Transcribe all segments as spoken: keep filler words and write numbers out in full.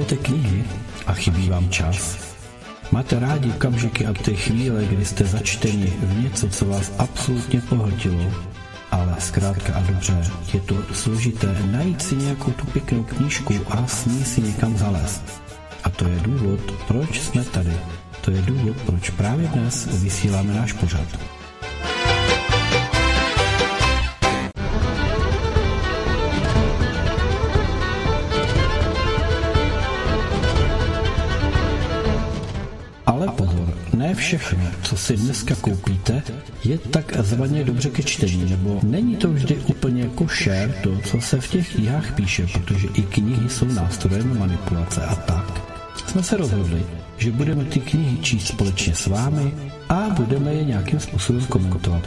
Milujete knihy a chybí vám čas? Máte rádi okamžiky a ty chvíle, kdy jste začteni v něco, co vás absolutně pohltilo, ale zkrátka a dobře, je to složité najít si nějakou tu pěknou knížku a s ní si někam zalézt. A to je důvod, proč jsme tady. To je důvod, proč právě dnes vysíláme náš pořad. Ale pozor, ne všechno, co si dneska koupíte, je takzvaně dobře ke čtení, nebo není to vždy úplně košer to, co se v těch knihách píše, protože i knihy jsou nástrojem manipulace a tak. Jsme se rozhodli, že budeme ty knihy číst společně s vámi a budeme je nějakým způsobem komentovat.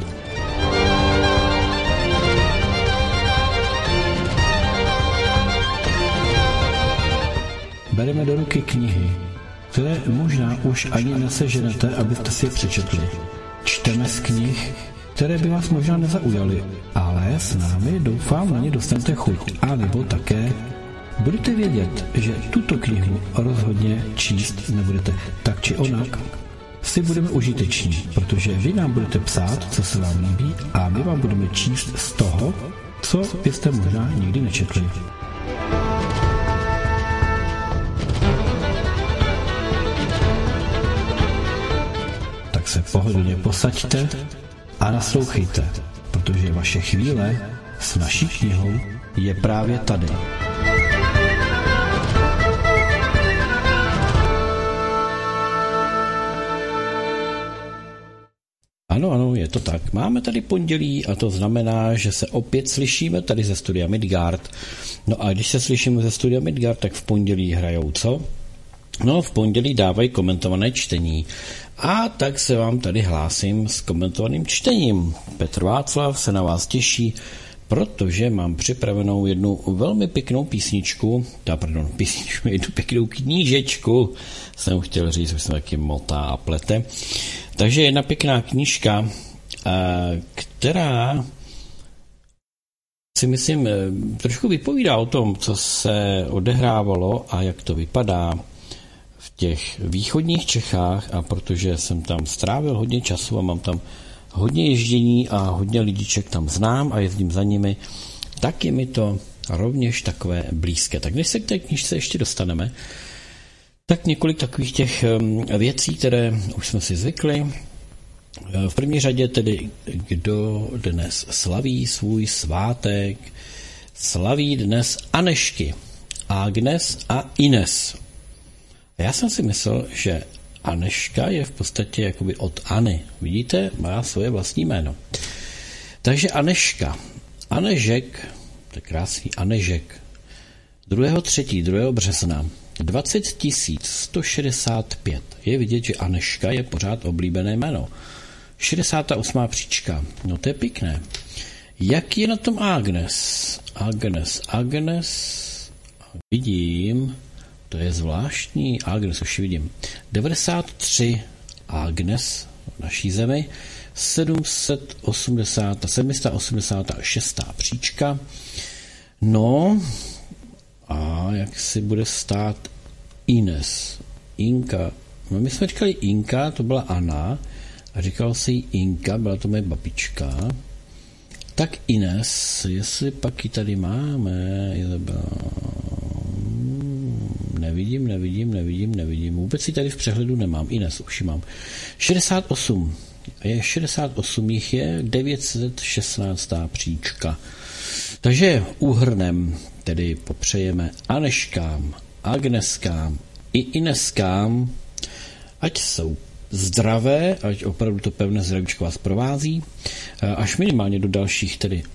Bereme do ruky knihy, které možná už ani neseženete, abyste si je přečetli. Čteme z knih, které by vás možná nezaujaly, ale s námi doufám na ně dostanete chuť. A nebo také budete vědět, že tuto knihu rozhodně číst nebudete. Tak či onak si budeme užiteční, protože vy nám budete psát, co se vám líbí, a my vám budeme číst z toho, co byste možná nikdy nečetli. Se pohodlně posaďte a naslouchejte, protože vaše chvíle s naší knihou je právě tady. Ano, ano, je to tak. Máme tady pondělí a to znamená, že se opět slyšíme tady ze studia Midgard. No a když se slyšíme ze studia Midgard, tak v pondělí hrajou co? No, v pondělí dávají komentované čtení. A tak se vám tady hlásím s komentovaným čtením. Petr Václav se na vás těší, protože mám připravenou jednu velmi pěknou písničku, ta, pardon, písničku, jednu pěknou knížečku, jsem chtěl říct, že jsem taky motá a plete. Takže jedna pěkná knížka, která si myslím trošku vypovídá o tom, co se odehrávalo a jak to vypadá v těch východních Čechách, a protože jsem tam strávil hodně času a mám tam hodně ježdění a hodně lidiček tam znám a jezdím za nimi, tak je mi to rovněž takové blízké. Tak než se k té knížce ještě dostaneme, tak několik takových těch věcí, které už jsme si zvykli. V první řadě tedy, kdo dnes slaví svůj svátek, slaví dnes Anežky, Agnes a Ines. Já jsem si myslel, že Anežka je v podstatě jakoby od Anny. Vidíte, má svoje vlastní jméno. Takže Anežka. Anežek, to je krásný, Anežek. druhého třetího druhého března dvacet tisíc sto šedesát pět. Je vidět, že Anežka je pořád oblíbené jméno. šedesátá osmá příčka. No to je pěkné. Jak je na tom Agnes? Agnes, Agnes. Vidím. To je zvláštní. Agnes, už vidím. devadesát tři Agnes v naší zemi. sedm set osmdesát, sedm set osmdesát šest příčka. No a jak si bude stát Ines? Inka. No my jsme říkali Inka, to byla Anna. A říkal se jí Inka, byla to moje babička. Tak Ines, jestli pak ji tady máme, Izabela. Nevidím, nevidím, nevidím, nevidím. Vůbec ji tady v přehledu nemám. Ines, už ji mám. šedesát osm. Je šedesát osm, jich je devět set šestnáct příčka. Takže úhrnem tedy popřejeme Anežkám, Agneskám i Ineskám, ať jsou zdravé, ať opravdu to pevné zdravíčko vás provází, až minimálně do dalších tedy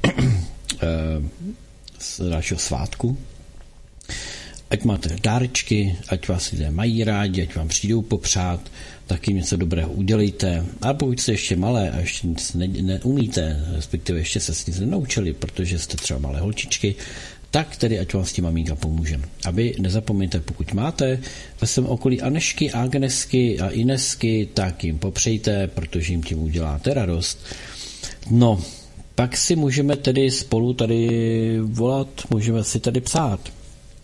z dalšího svátku. Ať máte dárečky, ať vás lidé mají rádi, ať vám přijdou popřát, taky něco dobrého udělejte. A pokud jste ještě malé a ještě nic ne, neumíte, respektive ještě se s nic nenaučili, protože jste třeba malé holčičky, tak tedy ať vám s tím maminka pomůže. A vy nezapomeňte, pokud máte ve svém okolí Anežky, Agnesky a Inesky, tak jim popřejte, protože jim tím uděláte radost. No, pak si můžeme tedy spolu tady volat, můžeme si tady psát.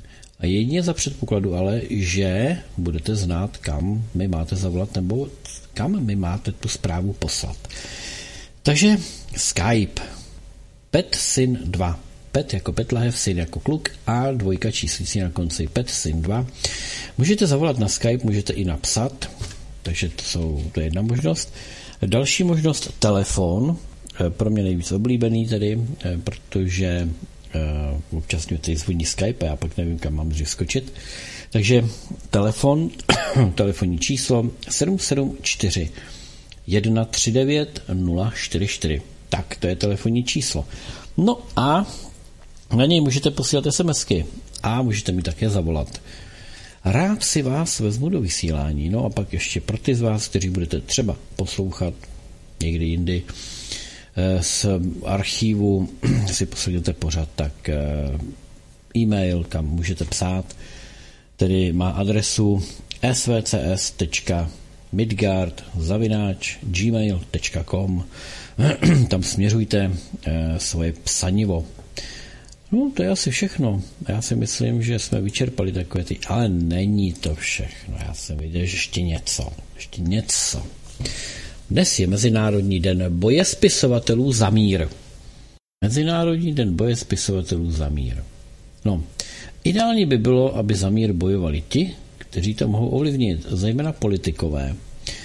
A jedině za předpokladu ale, že budete znát, kam mi máte zavolat nebo kam mi máte tu zprávu poslat. Takže Skype, PetSyn dva, Pet jako Petlahev, Syn jako kluk a dvojka číslící na konci, PetSyn dva. Můžete zavolat na Skype, můžete i napsat, takže to, jsou, to je jedna možnost. Další možnost, telefon, pro mě nejvíc oblíbený tedy, protože uh, občas mě tady zvoní Skype a já pak nevím, kam mám dřív skočit. Takže telefon, telefonní číslo sedm sedm čtyři jedna tři devět nula čtyři čtyři. Tak, to je telefonní číslo. No a na něj můžete posílat SMSky a můžete mi také zavolat. Rád si vás vezmu do vysílání. No a pak ještě pro ty z vás, kteří budete třeba poslouchat někdy jindy z archivu, si posledujete pořad, tak e-mail, kam můžete psát, tedy má adresu svcs tečka midgard zavináč gmail tečka com. Tam směřujte svoje psanivo. No, to je asi všechno. Já si myslím, že jsme vyčerpali takové ty, ale není to všechno. Já jsem viděl, že ještě něco. Ještě něco. Dnes je Mezinárodní den boje spisovatelů za mír. Mezinárodní den boje spisovatelů za mír. No, ideální by bylo, aby za mír bojovali ti, kteří to mohou ovlivnit, zejména politikové.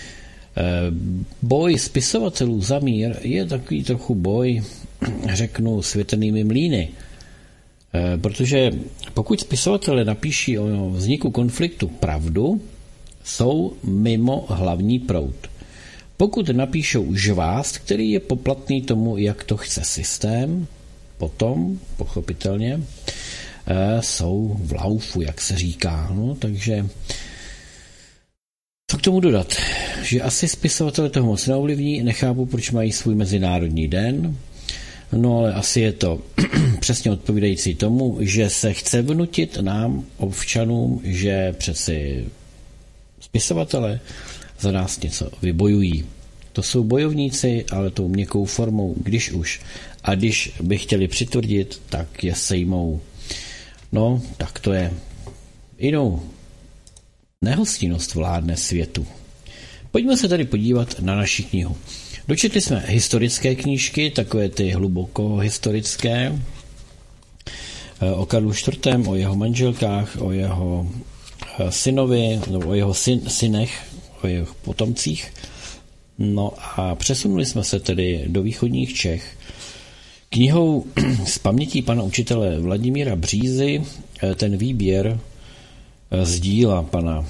Boj spisovatelů za mír je takový trochu boj, řeknu, s větrnými mlýny. Protože pokud spisovatelé napíší o vzniku konfliktu pravdu, jsou mimo hlavní proud. Pokud napíšou žvást, který je poplatný tomu, jak to chce systém, potom, pochopitelně, jsou v laufu, jak se říká. No, takže co k tomu dodat? Že asi spisovatele toho moc neovlivní, nechápu, proč mají svůj mezinárodní den, no ale asi je to přesně odpovídající tomu, že se chce vnutit nám, občanům, že přeci spisovatele za nás něco vybojují. To jsou bojovníci, ale tou měkkou formou, když už. A když by chtěli přitvrdit, tak je sejmou. No, tak to je. Jinou nehostinnost vládne světu. Pojďme se tady podívat na naši knihu. Dočetli jsme historické knížky, takové ty hluboko historické, o Karlu čtvrtém, o jeho manželkách, o jeho synovi, nebo o jeho syn, synech, o jeho potomcích. No a přesunuli jsme se tedy do východních Čech. Knihou z pamětí pana učitele Vladimíra Břízy ten výběr z díla pana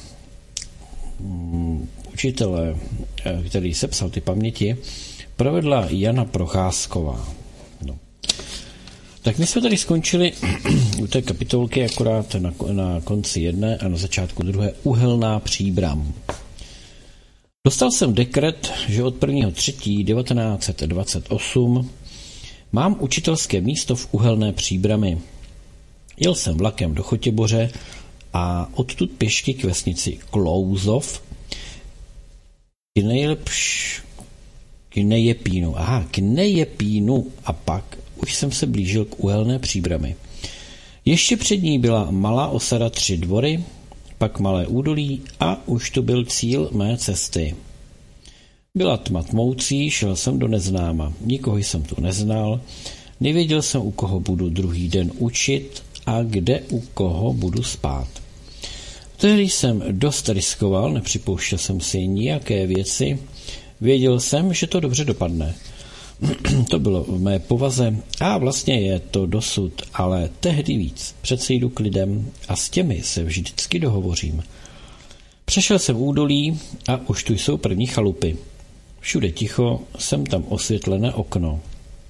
učitele, který sepsal ty paměti, provedla Jana Procházková. No. Tak my jsme tady skončili u té kapitolky akorát na, na konci jedné a na začátku druhé Uhelná Příbram. Dostal jsem dekret, že od prvního třetího devatenáct set dvacet osm mám učitelské místo v Uhelné Příbrami. Jel jsem vlakem do Chotěboře a odtud pěšky k vesnici Klouzov k nejlepš... k Nejepínu. Aha, k Nejepínu a pak už jsem se blížil k Uhelné Příbrami. Ještě před ní byla malá osada Tři Dvory, pak malé údolí a už to byl cíl mé cesty. Byla tma tmoucí, šel jsem do neznáma. Nikoho jsem tu neznal, nevěděl jsem, u koho budu druhý den učit a kde u koho budu spát. Tehdy jsem dost riskoval, nepřipouštěl jsem si nijaké věci, věděl jsem, že to dobře dopadne. To bylo v mé povaze a vlastně je to dosud, ale tehdy víc. Přece jdu k lidem a s těmi se vždycky dohovořím. Přešel jsem údolí a už tu jsou první chalupy. Všude ticho, jsem tam osvětlené okno.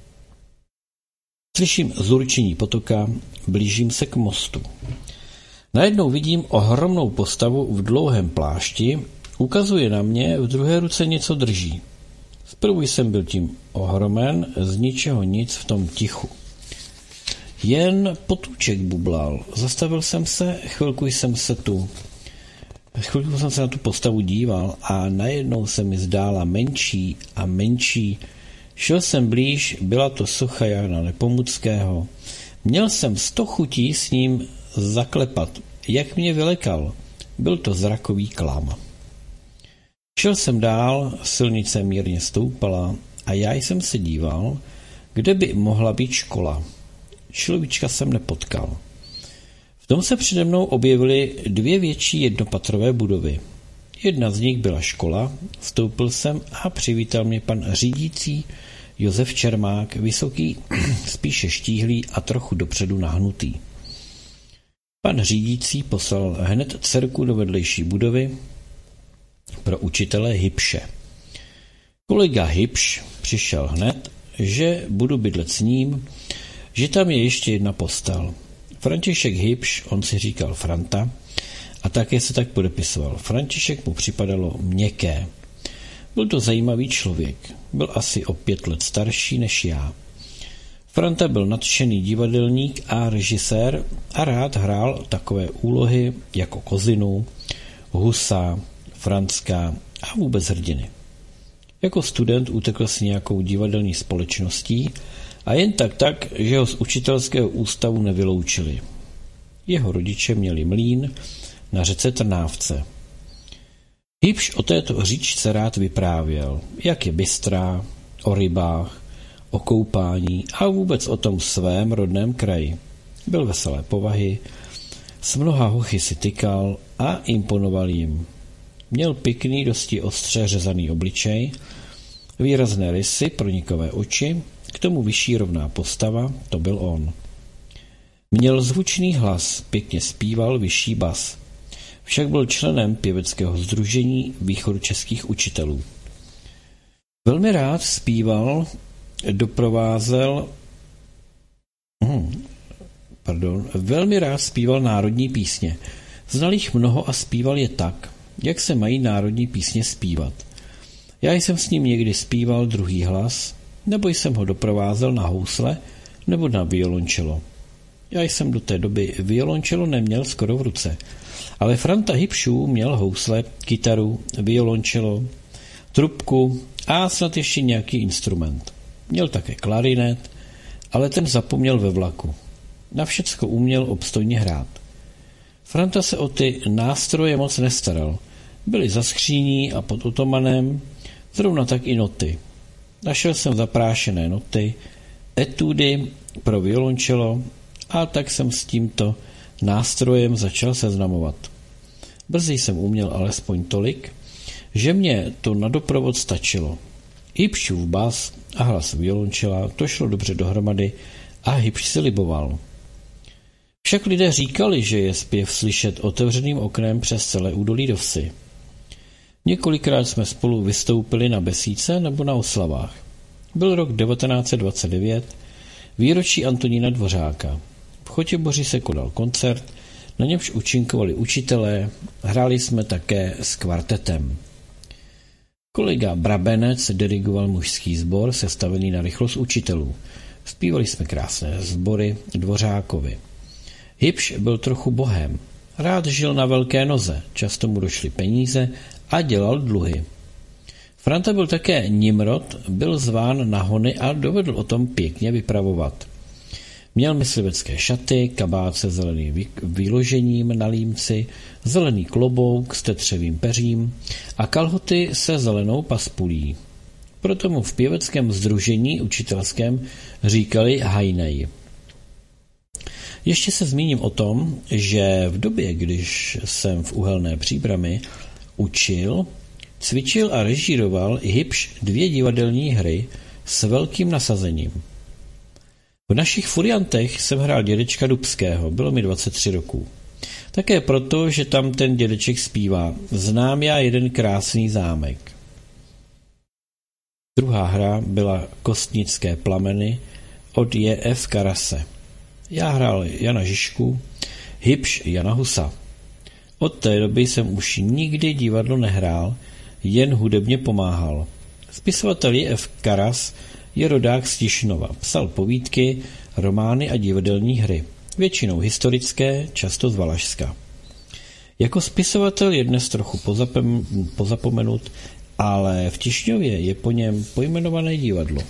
Slyším zurčení potoka, blížím se k mostu. Najednou vidím ohromnou postavu v dlouhém plášti, ukazuje na mě, v druhé ruce něco drží. Zprvu jsem byl tím ohromen, z ničeho nic v tom tichu. Jen potůček bublal. Zastavil jsem se, chvilku jsem se tu. Chvilku jsem se na tu postavu díval a najednou se mi zdála menší a menší. Šel jsem blíž, byla to socha Jana Nepomuckého. Měl jsem sto chutí s ním zaklepat. jak mě vylekal. Byl to zrakový klam. Šel jsem dál, silnice mírně stoupala a já jsem se díval, kde by mohla být škola. Človíčka jsem nepotkal. V tom se přede mnou objevily dvě větší jednopatrové budovy. Jedna z nich byla škola, vstoupil jsem a přivítal mě pan řídící Josef Čermák, vysoký, spíše štíhlý a trochu dopředu nahnutý. Pan řídící poslal hned dcerku do vedlejší budovy pro učitele Hybše. Kolega Hybš přišel hned, že budu bydlet s ním, že tam je ještě jedna postel. František Hybš, on si říkal Franta, a také se tak podepisoval. František mu připadalo měkké. Byl to zajímavý člověk. Byl asi o pět let starší než já. Franta byl nadšený divadelník a režisér a rád hrál takové úlohy jako Kozinu, Husa, Franska a vůbec hrdiny. Jako student utekl s nějakou divadelní společností a jen tak tak, že ho z učitelského ústavu nevyloučili. Jeho rodiče měli mlýn na řece Trnávce. Hybš o této říčce rád vyprávěl, jak je bystrá, o rybách, o koupání a vůbec o tom svém rodném kraji. Byl veselé povahy, s mnoha hochy si tykal a imponoval jim. Měl pěkný, dosti ostře řezaný obličej, výrazné rysy, pronikové oči, k tomu vyšší rovná postava, to byl on. Měl zvučný hlas, pěkně zpíval vyšší bas. Však byl členem pěveckého sdružení východočeských učitelů. Velmi rád zpíval, doprovázel, hm, pardon, velmi rád zpíval národní písně. Znal jich mnoho a zpíval je tak, jak se mají národní písně zpívat. Já jsem s ním někdy zpíval druhý hlas, nebo jsem ho doprovázel na housle, nebo na violončelo. Já jsem do té doby violončelo neměl skoro v ruce, ale Franta Hybšů měl housle, kytaru, violončelo, trubku a snad ještě nějaký instrument. Měl také klarinet, ale ten zapomněl ve vlaku. Na všecko uměl obstojně hrát. Franta se o ty nástroje moc nestaral. Byly za skříní a pod otomanem, zrovna tak i noty. Našel jsem zaprášené noty, etudy pro violončelo a tak jsem s tímto nástrojem začal seznamovat. Brzy jsem uměl alespoň tolik, že mě to na doprovod stačilo. Hybšův bas a hlas violončela, to šlo dobře dohromady a Hybš si liboval. Však lidé říkali, že je zpěv slyšet otevřeným oknem přes celé údolí do vsi. Několikrát jsme spolu vystoupili na besídce nebo na oslavách. Byl rok devatenáct set dvacet devět, výročí Antonína Dvořáka. V Chotěboři se konal koncert, na němž účinkovali učitelé, hráli jsme také s kvartetem. Kolega Brabenec dirigoval mužský sbor sestavený na rychlost učitelů. Zpívali jsme krásné sbory Dvořákovi. Hybš byl trochu bohem. Rád žil na velké noze, často mu došly peníze a dělal dluhy. Franta byl také nimrod, byl zván na hony a dovedl o tom pěkně vypravovat. Měl myslivecké šaty, kabát se zeleným výložením na límci, zelený klobouk s tetřevým peřím a kalhoty se zelenou paspulí. Proto mu v pěveckém sdružení učitelském říkali hajnej. Ještě se zmíním o tom, že v době, když jsem v Uhelné Příbrami učil, cvičil a režíroval Hybš dvě divadelní hry s velkým nasazením. V našich furiantech jsem hrál dědečka Dubského, bylo mi dvacet tři roků. Také proto, že tam ten dědeček zpívá Znám já jeden krásný zámek. Druhá hra byla Kostnické plameny od J F Karase. Já hrál Jana Žižku, Hybš Jana Husa. Od té doby jsem už nikdy divadlo nehrál, jen hudebně pomáhal. Spisovatel J F Karas je rodák z Tišnova. Psal povídky, romány a divadelní hry. Většinou historické, často z Valašska. Jako spisovatel je dnes trochu pozapem, pozapomenut, ale v Tišňově je po něm pojmenované divadlo.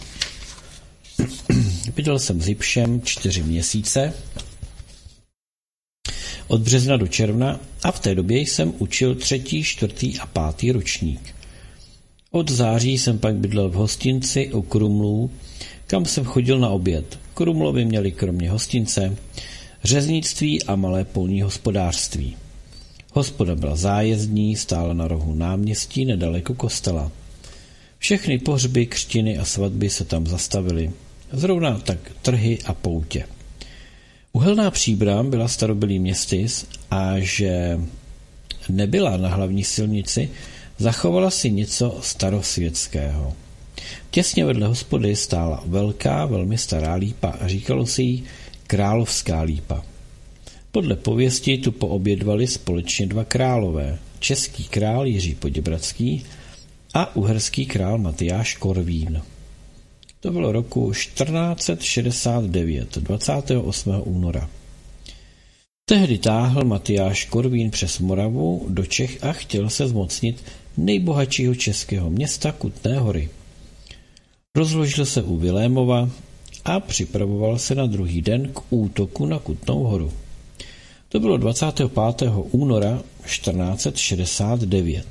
Bydlel jsem s Hybšem čtyři měsíce. od března do června a v té době jsem učil třetí, čtvrtý a pátý ročník. Od září jsem pak bydlel v hostinci u Krumlů, kam jsem chodil na oběd. Krumlovy měli kromě hostince řeznictví a malé polní hospodářství. Hospoda byla zájezdní, stála na rohu náměstí nedaleko kostela. Všechny pohřby, křtiny a svatby se tam zastavily. Zrovna tak trhy a poutě. Uhelná Příbram byla starobylý městys a že nebyla na hlavní silnici, zachovala si něco starosvětského. Těsně vedle hospody stála velká, velmi stará lípa a říkalo si jí Královská lípa. Podle pověsti tu poobědvali společně dva králové, český král Jiří Poděbradský a uherský král Matyáš Korvín. To bylo roku čtrnáct set šedesát devět, dvacátého osmého února. Tehdy táhl Matyáš Korvín přes Moravu do Čech a chtěl se zmocnit nejbohatšího českého města Kutné Hory. Rozložil se u Vilémova a připravoval se na druhý den k útoku na Kutnou Horu. To bylo dvacátého pátého února čtrnáct set šedesát devět.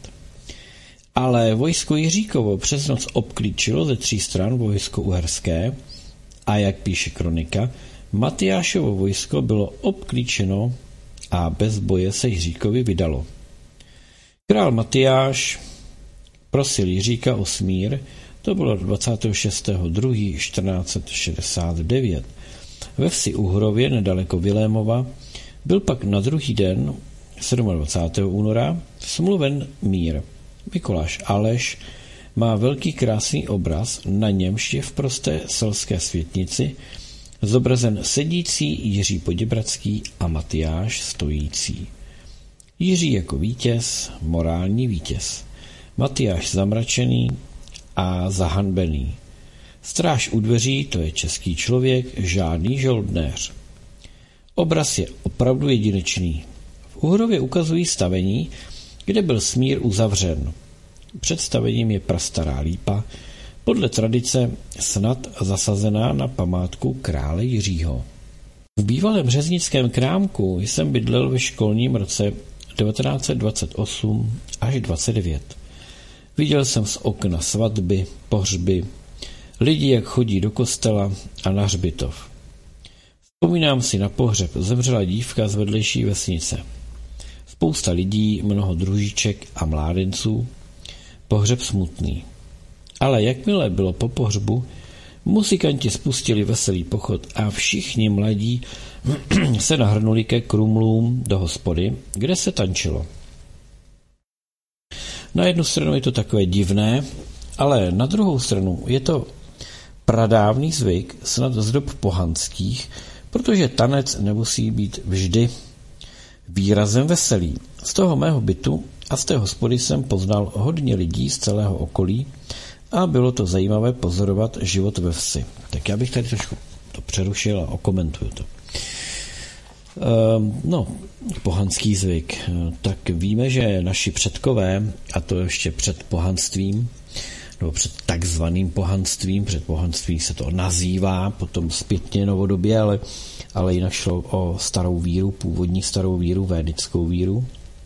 Ale vojsko Jiříkovo přes noc obklíčilo ze tří stran vojsko uherské a jak píše kronika, Matyášovo vojsko bylo obklíčeno a bez boje se Jiříkovi vydalo. Král Matyáš prosil Jiříka o smír, to bylo dvacátého šestého druhého čtrnáct set šedesát devět. Ve vsi Uhrově nedaleko Vilémova byl pak na druhý den, dvacátého sedmého února, smluven mír. Mikuláš Aleš má velký krásný obraz, na němž je v prosté selské světnici zobrazen sedící Jiří Poděbradský a Matyáš stojící. Jiří jako vítěz, morální vítěz. Matyáš zamračený a zahanbený. Stráž u dveří, to je český člověk, žádný žoldnéř. Obraz je opravdu jedinečný. V Uhrově ukazují stavení, kde byl smír uzavřen. Před stavením je prastará lípa, podle tradice snad zasazená na památku krále Jiřího. V bývalém řeznickém krámku jsem bydlel ve školním roce devatenáct set dvacet osm až dvacet devět. Viděl jsem z okna svatby, pohřby, lidi, jak chodí do kostela a na hřbitov. Vzpomínám si na pohřeb zemřela dívka z vedlejší vesnice. Spousta lidí, mnoho družiček a mládenců, pohřeb smutný. Ale jakmile bylo po pohřbu, muzikanti spustili veselý pochod a všichni mladí se nahrnuli ke Krumlům do hospody, kde se tančilo. Na jednu stranu je to takové divné, ale na druhou stranu je to pradávný zvyk, snad z dob pohanských, protože tanec nemusí být vždy výrazem veselý. Z toho mého bytu a z té hospody jsem poznal hodně lidí z celého okolí a bylo to zajímavé pozorovat život ve vsi. Tak já bych tady trošku to přerušil a okomentuju to. Ehm, no, pohanský zvyk. Tak víme, že naši předkové, a to ještě před pohanstvím, nebo před takzvaným pohanstvím, před pohanstvím se to nazývá, potom zpětně novodobě, ale, ale jinak šlo o starou víru, původní starou víru, védickou víru.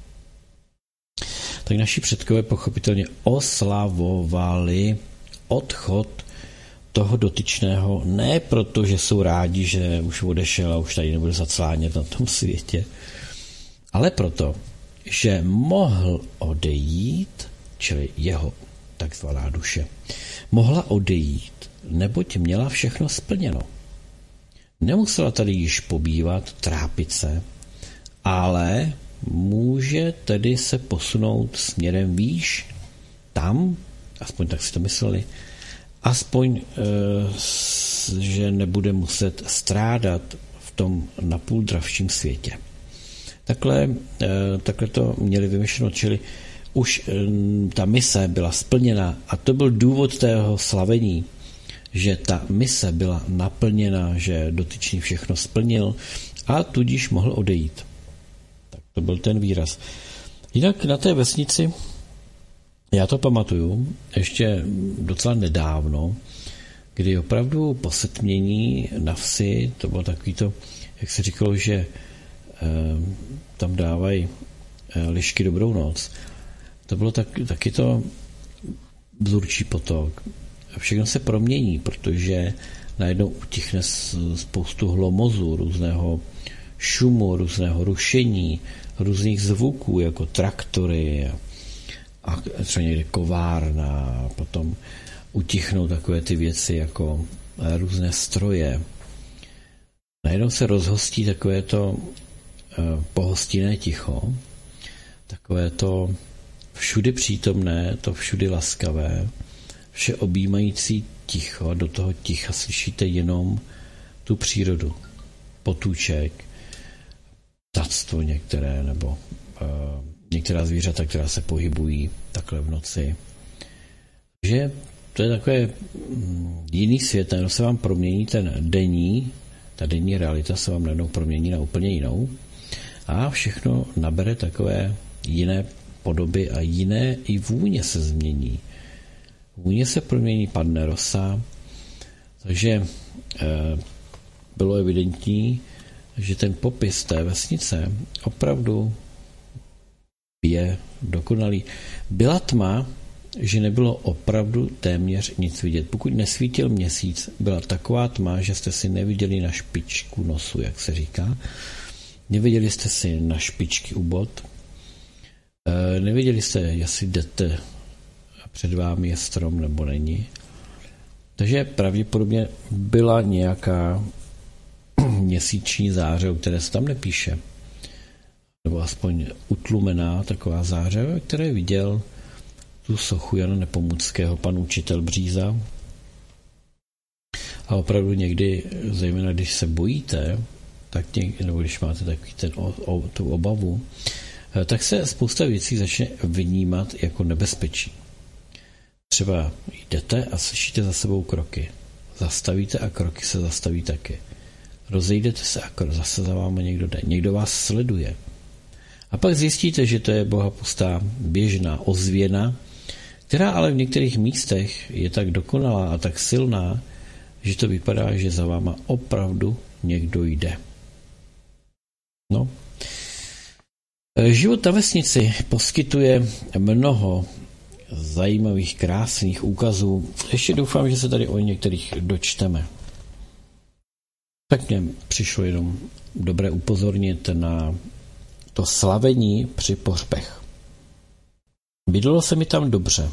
Tak naši předkové pochopitelně oslavovali odchod toho dotyčného, ne proto, že jsou rádi, že už odešel a už tady nebude zaclánět na tom světě, ale proto, že mohl odejít, čili jeho takzvaná duše, mohla odejít, neboť měla všechno splněno. Nemusela tady již pobývat, trápit se, ale může tedy se posunout směrem výš, tam, aspoň tak si to mysleli, aspoň, že nebude muset strádat v tom napůl dravším světě. Takhle, takhle to měli vymyšleno, čili už ta mise byla splněna a to byl důvod tého slavení, že ta mise byla naplněna, že dotyčný všechno splnil a tudíž mohl odejít. Tak to byl ten výraz. Jinak na té vesnici, já to pamatuju, ještě docela nedávno, kdy opravdu po setmění na vsi, to bylo takový to, jak se říkalo, že tam dávají lišky Dobrou noc. To bylo tak, taky to vzorčí potok. Všechno se promění, protože najednou utichne spoustu hlomozu, různého šumu, různého rušení, různých zvuků, jako traktory a třeba někde kovárna, potom utichnou takové ty věci jako různé stroje. Najednou se rozhostí takové to pohostinné ticho, takové to všudy přítomné, to všudy laskavé, vše objímající ticho, a do toho ticha slyšíte jenom tu přírodu, potůček, ptactvo některé, nebo uh, některá zvířata, která se pohybují takhle v noci. Takže to je takové jiný svět, najednou se vám promění ten denní, ta denní realita se vám najednou promění na úplně jinou a všechno nabere takové jiné podoby a jiné i vůně se změní. Vůně se promění, padne rosa, takže e, bylo evidentní, že ten popis té vesnice opravdu je dokonalý. Byla tma, že nebylo opravdu téměř nic vidět. Pokud nesvítil měsíc, byla taková tma, že jste si neviděli na špičku nosu, jak se říká. Neviděli jste si na špičky u bot. E, neviděli jste, jestli jdete před vámi je strom nebo není. Takže pravděpodobně byla nějaká měsíční záře, o které se tam nepíše. Nebo aspoň utlumená taková záře, ve které viděl tu sochu Jana Nepomuckého, pan učitel Bříza. A opravdu někdy, zejména když se bojíte, tak někdy, nebo když máte takový ten, o, o, tu obavu, tak se spousta věcí začne vnímat jako nebezpečí. Třeba jdete a slyšíte za sebou kroky. Zastavíte a kroky se zastaví taky. Rozejdete se a zase za vámi někdo jde. Někdo vás sleduje. A pak zjistíte, že to je bohapustá běžná ozvěna, která ale v některých místech je tak dokonalá a tak silná, že to vypadá, že za váma opravdu někdo jde. No. Život na vesnici poskytuje mnoho zajímavých, krásných úkazů. Ještě doufám, že se tady o některých dočteme. Tak mě přišlo jenom dobré upozornit na to slavení při pohřbech. Bydlelo se mi tam dobře.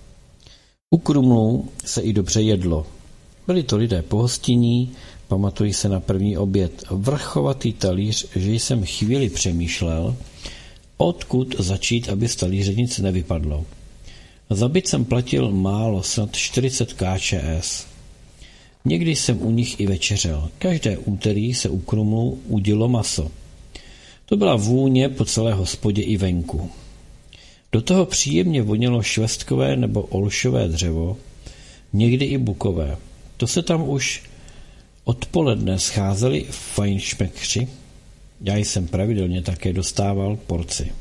U Krumlů se i dobře jedlo. Byli to lidé pohostinní, pamatuji se na první oběd vrchovatý talíř, že jsem chvíli přemýšlel, odkud začít, aby z talíře nic nevypadlo. Za byt jsem platil málo, snad čtyřicet kčs. Někdy jsem u nich i večeřel. Každé úterý se u Krumlů udilo maso. To byla vůně po celé hospodě i venku. Do toho příjemně vonělo švestkové nebo olšové dřevo, někdy i bukové. To se tam už odpoledne scházeli fajnšmekři. Já jsem pravidelně také dostával porci.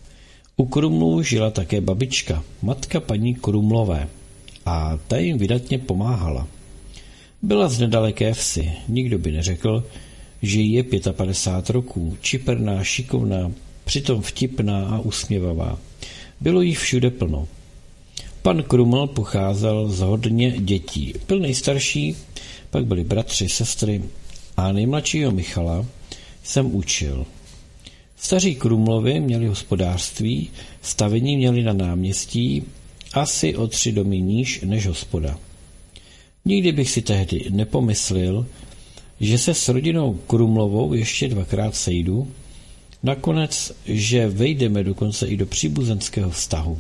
U Krumlů žila také babička, matka paní Krumlové, a ta jim vydatně pomáhala. Byla z nedaleké vsi, nikdo by neřekl, že jí je padesát pět roků, čiperná, šikovná, přitom vtipná a usměvavá. Bylo jí všude plno. Pan Kruml pocházel z hodně dětí. Byl nejstarší, pak byli bratři, sestry a nejmladšího Michala jsem učil. Staří Krumlovi měli hospodářství, stavení měli na náměstí, asi o tři domy níž než hospoda. Nikdy bych si tehdy nepomyslel, že se s rodinou Krumlovou ještě dvakrát sejdu, nakonec, že vejdeme dokonce i do příbuzenského vztahu.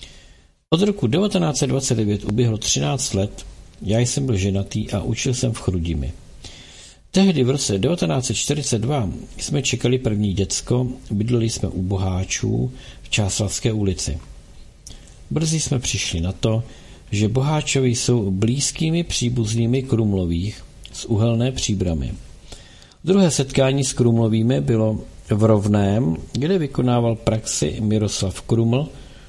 Od roku devatenáct set dvacet devět uběhlo třináct let, já jsem byl ženatý a učil jsem v Chrudimi. Tehdy v roce devatenáct set čtyřicet dva jsme čekali první děcko, bydleli jsme u Boháčů v Čáslavské ulici. Brzy jsme přišli na to, že Boháčovi jsou blízkými příbuznými Krumlových z Uhelné Příbramy. Druhé setkání s Krumlovými bylo v Rovném, kde vykonával praxi Miroslav Kruml,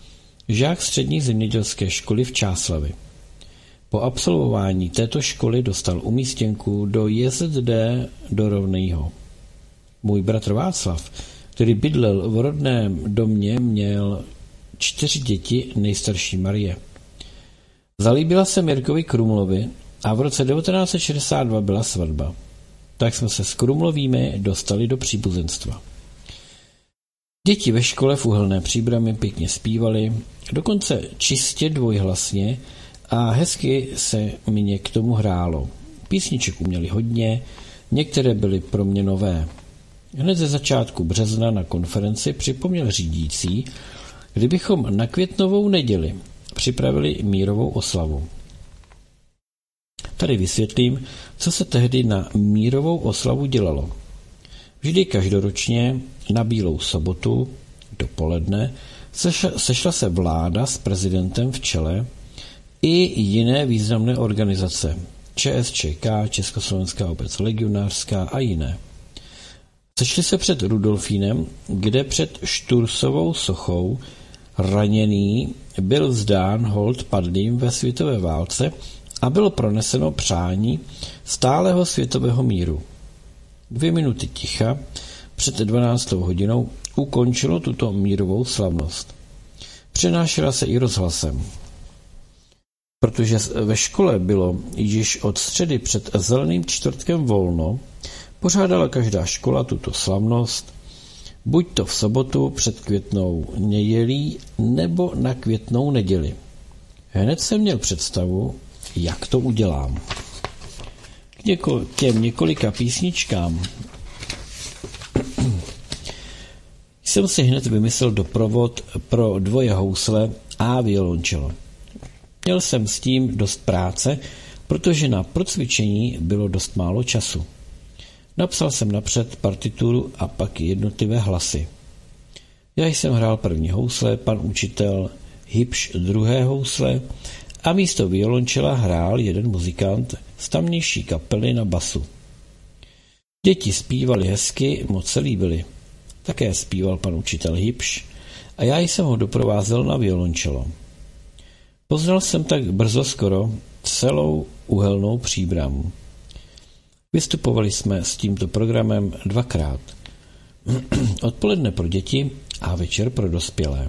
žák střední zemědělské školy v Čáslavi. Po absolvování této školy dostal umístěnku do J Z D do Rovného. Můj bratr Václav, který bydlel v rodném domě, měl čtyři děti, nejstarší Marie. Zalíbila se Mirkovi Krumlovi a v roce devatenáct set šedesát dva byla svatba. Tak jsme se s Krumlovými dostali do příbuzenstva. Děti ve škole v Uhelné Příbrami pěkně zpívali, dokonce čistě dvojhlasně a hezky se mě k tomu hrálo. Písniček uměli hodně, některé byly pro mě nové. Hned ze začátku března na konferenci připomněl řídící, kdybychom na Květnovou neděli připravili mírovou oslavu. Tady vysvětlím, co se tehdy na mírovou oslavu dělalo. Vždy každoročně na Bílou sobotu dopoledne sešla, sešla se vláda s prezidentem v čele i jiné významné organizace, ČSČK, Československá obec legionářská a jiné. Sešli se před Rudolfínem, kde před Štursovou sochou raněný byl vzdán hold padlým ve světové válce a bylo proneseno přání stálého světového míru. Dvě minuty ticha před dvanáctou hodinou ukončilo tuto mírovou slavnost. Přenášela se i rozhlasem. Protože ve škole bylo již od středy před zeleným čtvrtkem volno, pořádala každá škola tuto slavnost, buď to v sobotu před Květnou nedělí, nebo na Květnou neděli. Hned jsem měl představu, jak to udělám. K něko, těm několika písničkám jsem si hned vymyslel doprovod pro dvoje housle a violončelo. Měl jsem s tím dost práce, protože na procvičení bylo dost málo času. Napsal jsem napřed partituru a pak jednotlivé hlasy. Já jsem hrál první housle, pan učitel Hybš druhé housle a místo violončela hrál jeden muzikant z tamnější kapely na basu. Děti zpívali hezky, moc se líbily. Také zpíval pan učitel Hybš a já jsem ho doprovázel na violončelo. Poznal jsem tak brzo skoro celou Uhelnou Příbram. Vystupovali jsme s tímto programem dvakrát. Odpoledne pro děti a večer pro dospělé.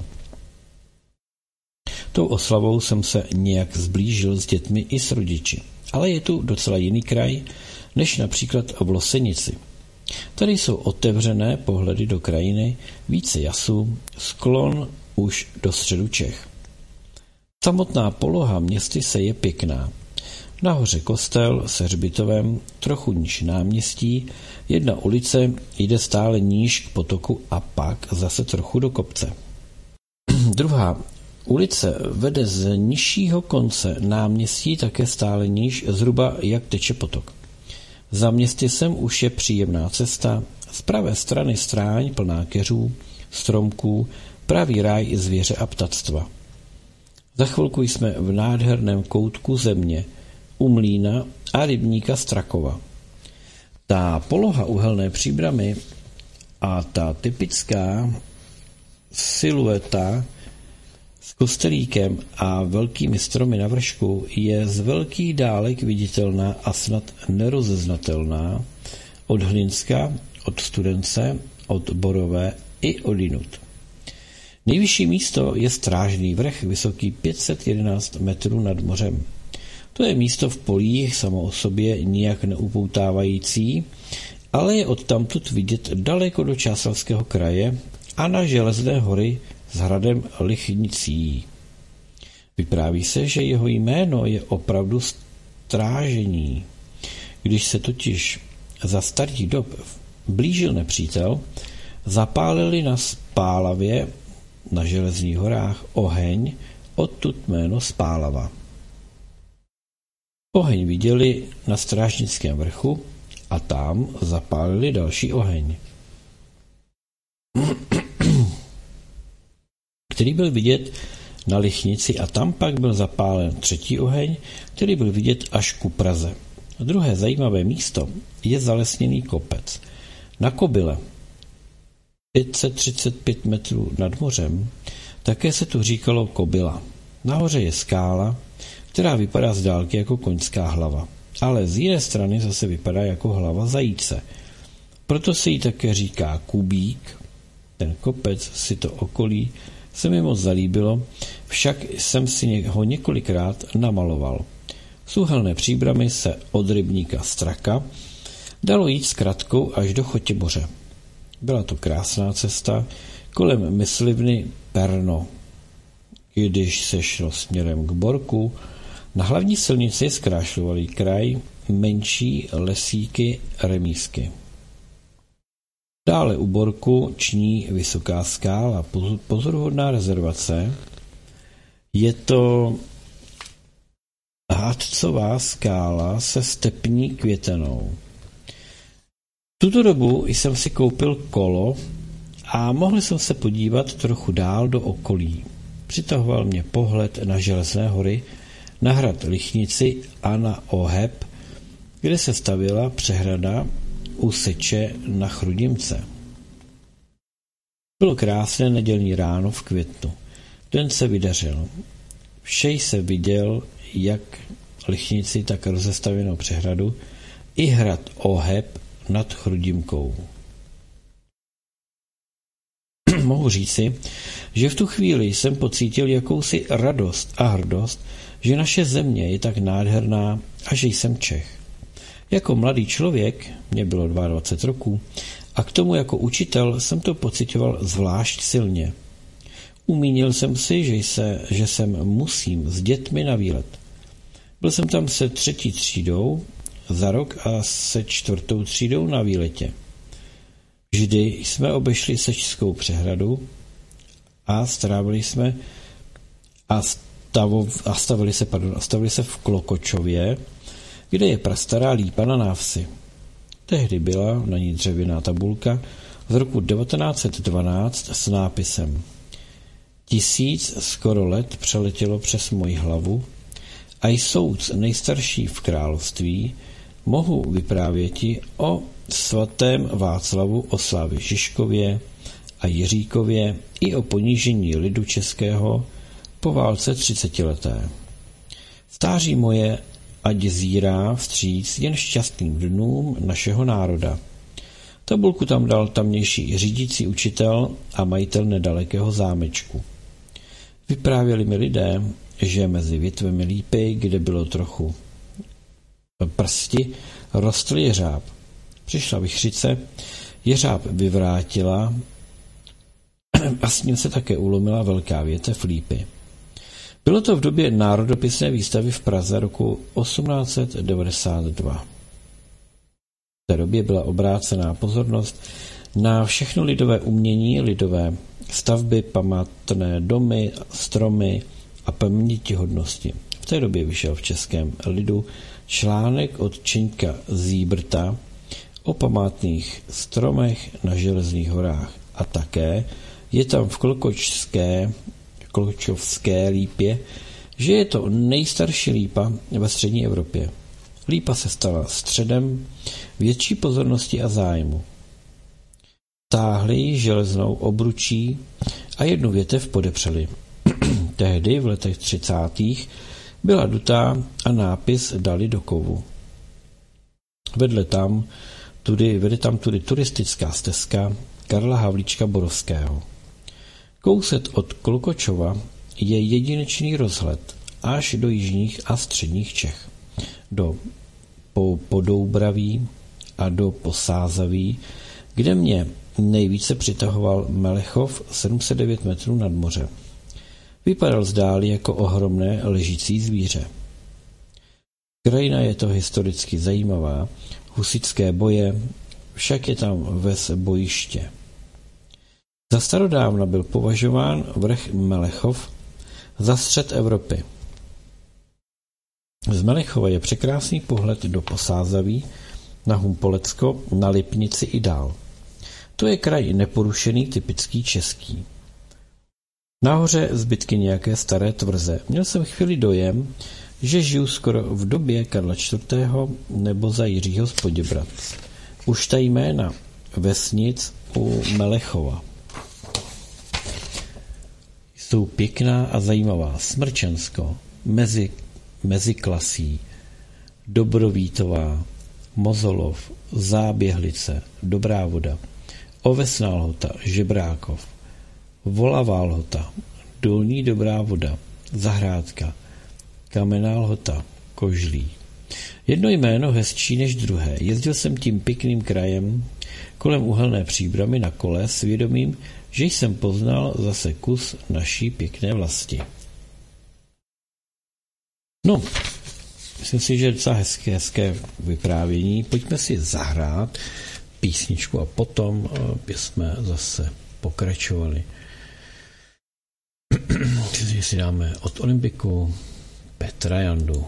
Tou oslavou jsem se nějak zblížil s dětmi i s rodiči. Ale je tu docela jiný kraj, než například v Losenici. Tady jsou otevřené pohledy do krajiny, více jasů, sklon už do středu Čech. Samotná poloha městyse je pěkná. Nahoře kostel se hřbitovem, trochu níž náměstí, jedna ulice jde stále níž k potoku a pak zase trochu do kopce. Druhá ulice vede z nižšího konce náměstí také stále níž, zhruba jak teče potok. Za městysem už je příjemná cesta, z pravé strany stráň plná keřů, stromků, pravý ráj zvěře a ptactva. Za chvilku jsme v nádherném koutku země, u mlýna a rybníka Strakova. Ta poloha Uhelné Příbramy a ta typická silueta s kostelíkem a velkými stromy na vršku je z velkých dálek viditelná a snad nerozeznatelná od Hlinska, od Studence, od Borové i odinut. Nejvyšší místo je Strážný vrch, vysoký pět set jedenáct metrů nad mořem. To je místo v polích samo o sobě nijak neupoutávající, ale je odtamtud vidět daleko do Čáslavického kraje a na Železné hory s hradem Lichnicí. Vypráví se, že jeho jméno je opravdu Strážení. Když se totiž za starých dob blížil nepřítel, zapálili na Spálavě na Železných horách oheň, odtud jméno Spálava. Oheň viděli na Strážnickém vrchu a tam zapálili další oheň, který byl vidět na Lichnici, a tam pak byl zapálen třetí oheň, který byl vidět až ku Praze. A druhé zajímavé místo je zalesněný kopec. Na Kobyle, pět set třicet pět metrů nad mořem, také se tu říkalo Kobyla. Nahoře je skála, která vypadá z dálky jako koňská hlava, ale z jiné strany zase vypadá jako hlava zajíce. Proto se jí také říká Kubík. Ten kopec si to okolí se mi moc zalíbilo, však jsem si ho několikrát namaloval. Z úhelné příbramy se od rybníka Straka dalo jít s kratkou až do Chotěboře. Byla to krásná cesta kolem myslivny Perno. Když se šlo směrem k Borku, na hlavní silnici zkrášlovaly kraj menší lesíky remízky. Dále u Borku ční vysoká skála, pozoruhodná rezervace. Je to hádcová skála se stepní květenou. V tuto dobu jsem si koupil kolo a mohl jsem se podívat trochu dál do okolí. Přitahoval mě pohled na Železné hory, na hrad Lichnici a na Oheb, kde se stavěla přehrada u Seče na Chrudimce. Bylo krásné nedělní ráno v květnu. Den se vydařil. Všej se viděl, jak Lichnici, tak rozestavěnou přehradu, i hrad Oheb nad Chrudimkou. Mohu říci, že v tu chvíli jsem pocítil jakousi radost a hrdost, že naše země je tak nádherná a že jsem Čech. Jako mladý člověk, mě bylo dvacet dva roků, a k tomu jako učitel jsem to pocitoval zvlášť silně. Umínil jsem si, že, se, že jsem musím s dětmi na výlet. Byl jsem tam se třetí třídou za rok a se čtvrtou třídou na výletě. Vždy jsme obešli Sečskou přehradu a strávili jsme a, stavo, a stavili, se, pardon, stavili se v Klokočově, kde je prastará lípa na návsi. Tehdy byla na ní dřevěná tabulka z roku devatenáct set dvanáct s nápisem Tisíc skoro let přeletělo přes moji hlavu a jsouc nejstarší v království, mohu vyprávěti o svatém Václavu, o Slávě Žižkově a Jiříkově i o ponížení lidu českého po válce třicetileté. Stáří moje ať zírá vstříc jen šťastným dnům našeho národa. Tabulku tam dal tamnější řídící učitel a majitel nedalekého zámečku. Vyprávěli mi lidé, že mezi větvemi lípy, kde bylo trochu prsti, rostl jeřáb. Přišla vichřice, jeřáb vyvrátila a s ním se také ulomila velká větev lípy. Bylo to v době národopisné výstavy v Praze roku osmnáct set devadesát dva. V té době byla obrácená pozornost na všechno lidové umění, lidové stavby, památné domy, stromy a pamětihodnosti. V té době vyšel v českém lidu článek od Čeňka Zíbrta o památných stromech na Železných horách a také je tam v Klokočské Klokočovské lípě, že je to nejstarší lípa ve střední Evropě. Lípa se stala středem větší pozornosti a zájmu. Táhli ji železnou obručí a jednu větev podepřeli. Tehdy v letech třicátých byla dutá a nápis dali do kovu. Vedle tam, tudy, vede tam tudy turistická stezka Karla Havlíčka Borovského. Kousek od Klokočova je jedinečný rozhled až do jižních a středních Čech, do Podoubraví a do Posázaví, kde mě nejvíce přitahoval Melechov sedm set devět metrů nad moře. Vypadal zdáli jako ohromné ležící zvíře. Krajina je to historicky zajímavá, husitské boje, však je tam ves bojiště. Za starodávna byl považován vrch Melechov za střed Evropy. Z Melechova je překrásný pohled do Posázaví, na Humpolecko, na Lipnici i dál. To je kraj neporušený, typický český. Nahoře zbytky nějaké staré tvrze. Měl jsem chvíli dojem, že žiju skoro v době Karla čtvrtého nebo za Jiřího z Poděbrad. Už ta jména vesnic u Melechova jsou pěkná a zajímavá. Smrčensko, mezi, Meziklasí, Dobrovítová, Mozolov, Záběhlice, Dobrá voda, Ovesná Lhota, Žebrákov, Volavá Lhota, Dolní Dobrá voda, Zahrádka, Kamenná Lhota, Kožlí. Jedno jméno hezčí než druhé. Jezdil jsem tím pěkným krajem kolem Uhelné Příbramy na kole s vědomím, že jsem poznal zase kus naší pěkné vlasti. No, myslím si, že je docela hezké, hezké vyprávění. Pojďme si zahrát písničku a potom bychom zase pokračovali. Když si dáme od Olympiku Petra Jandu.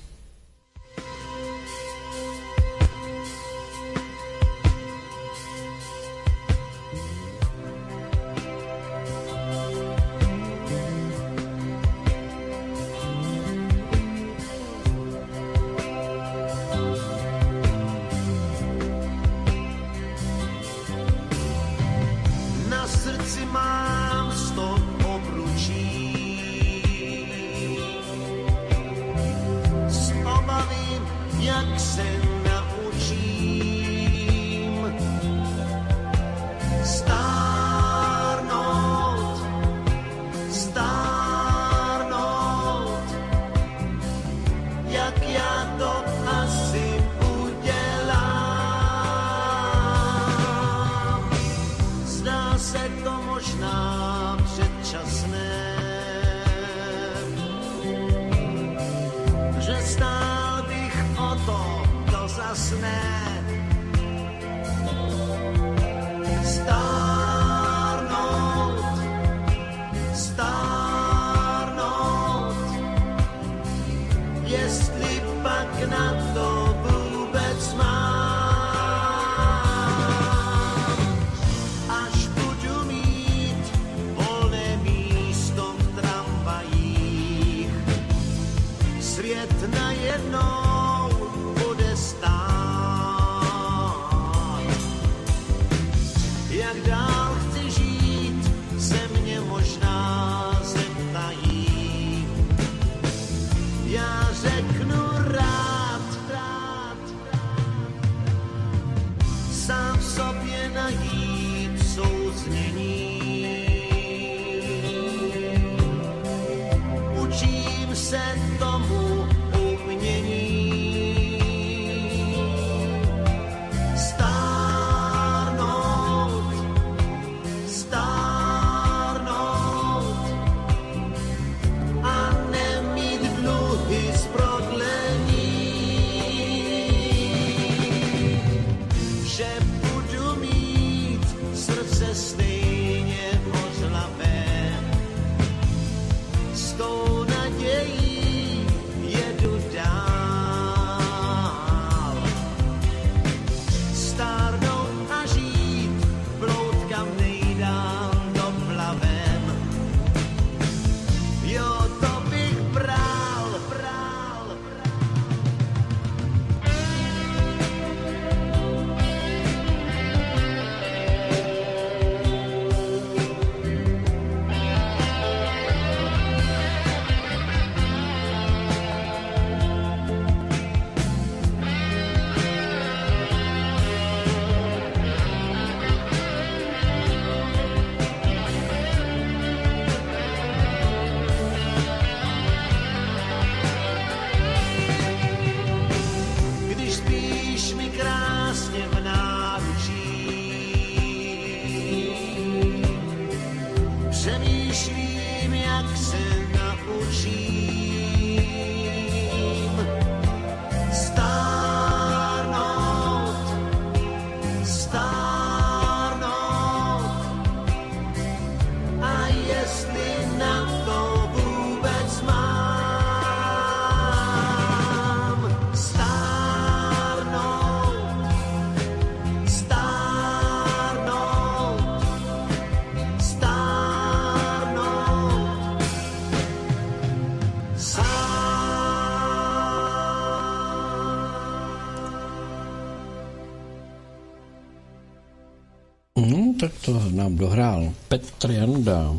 tak to nám dohrál Petr Janda.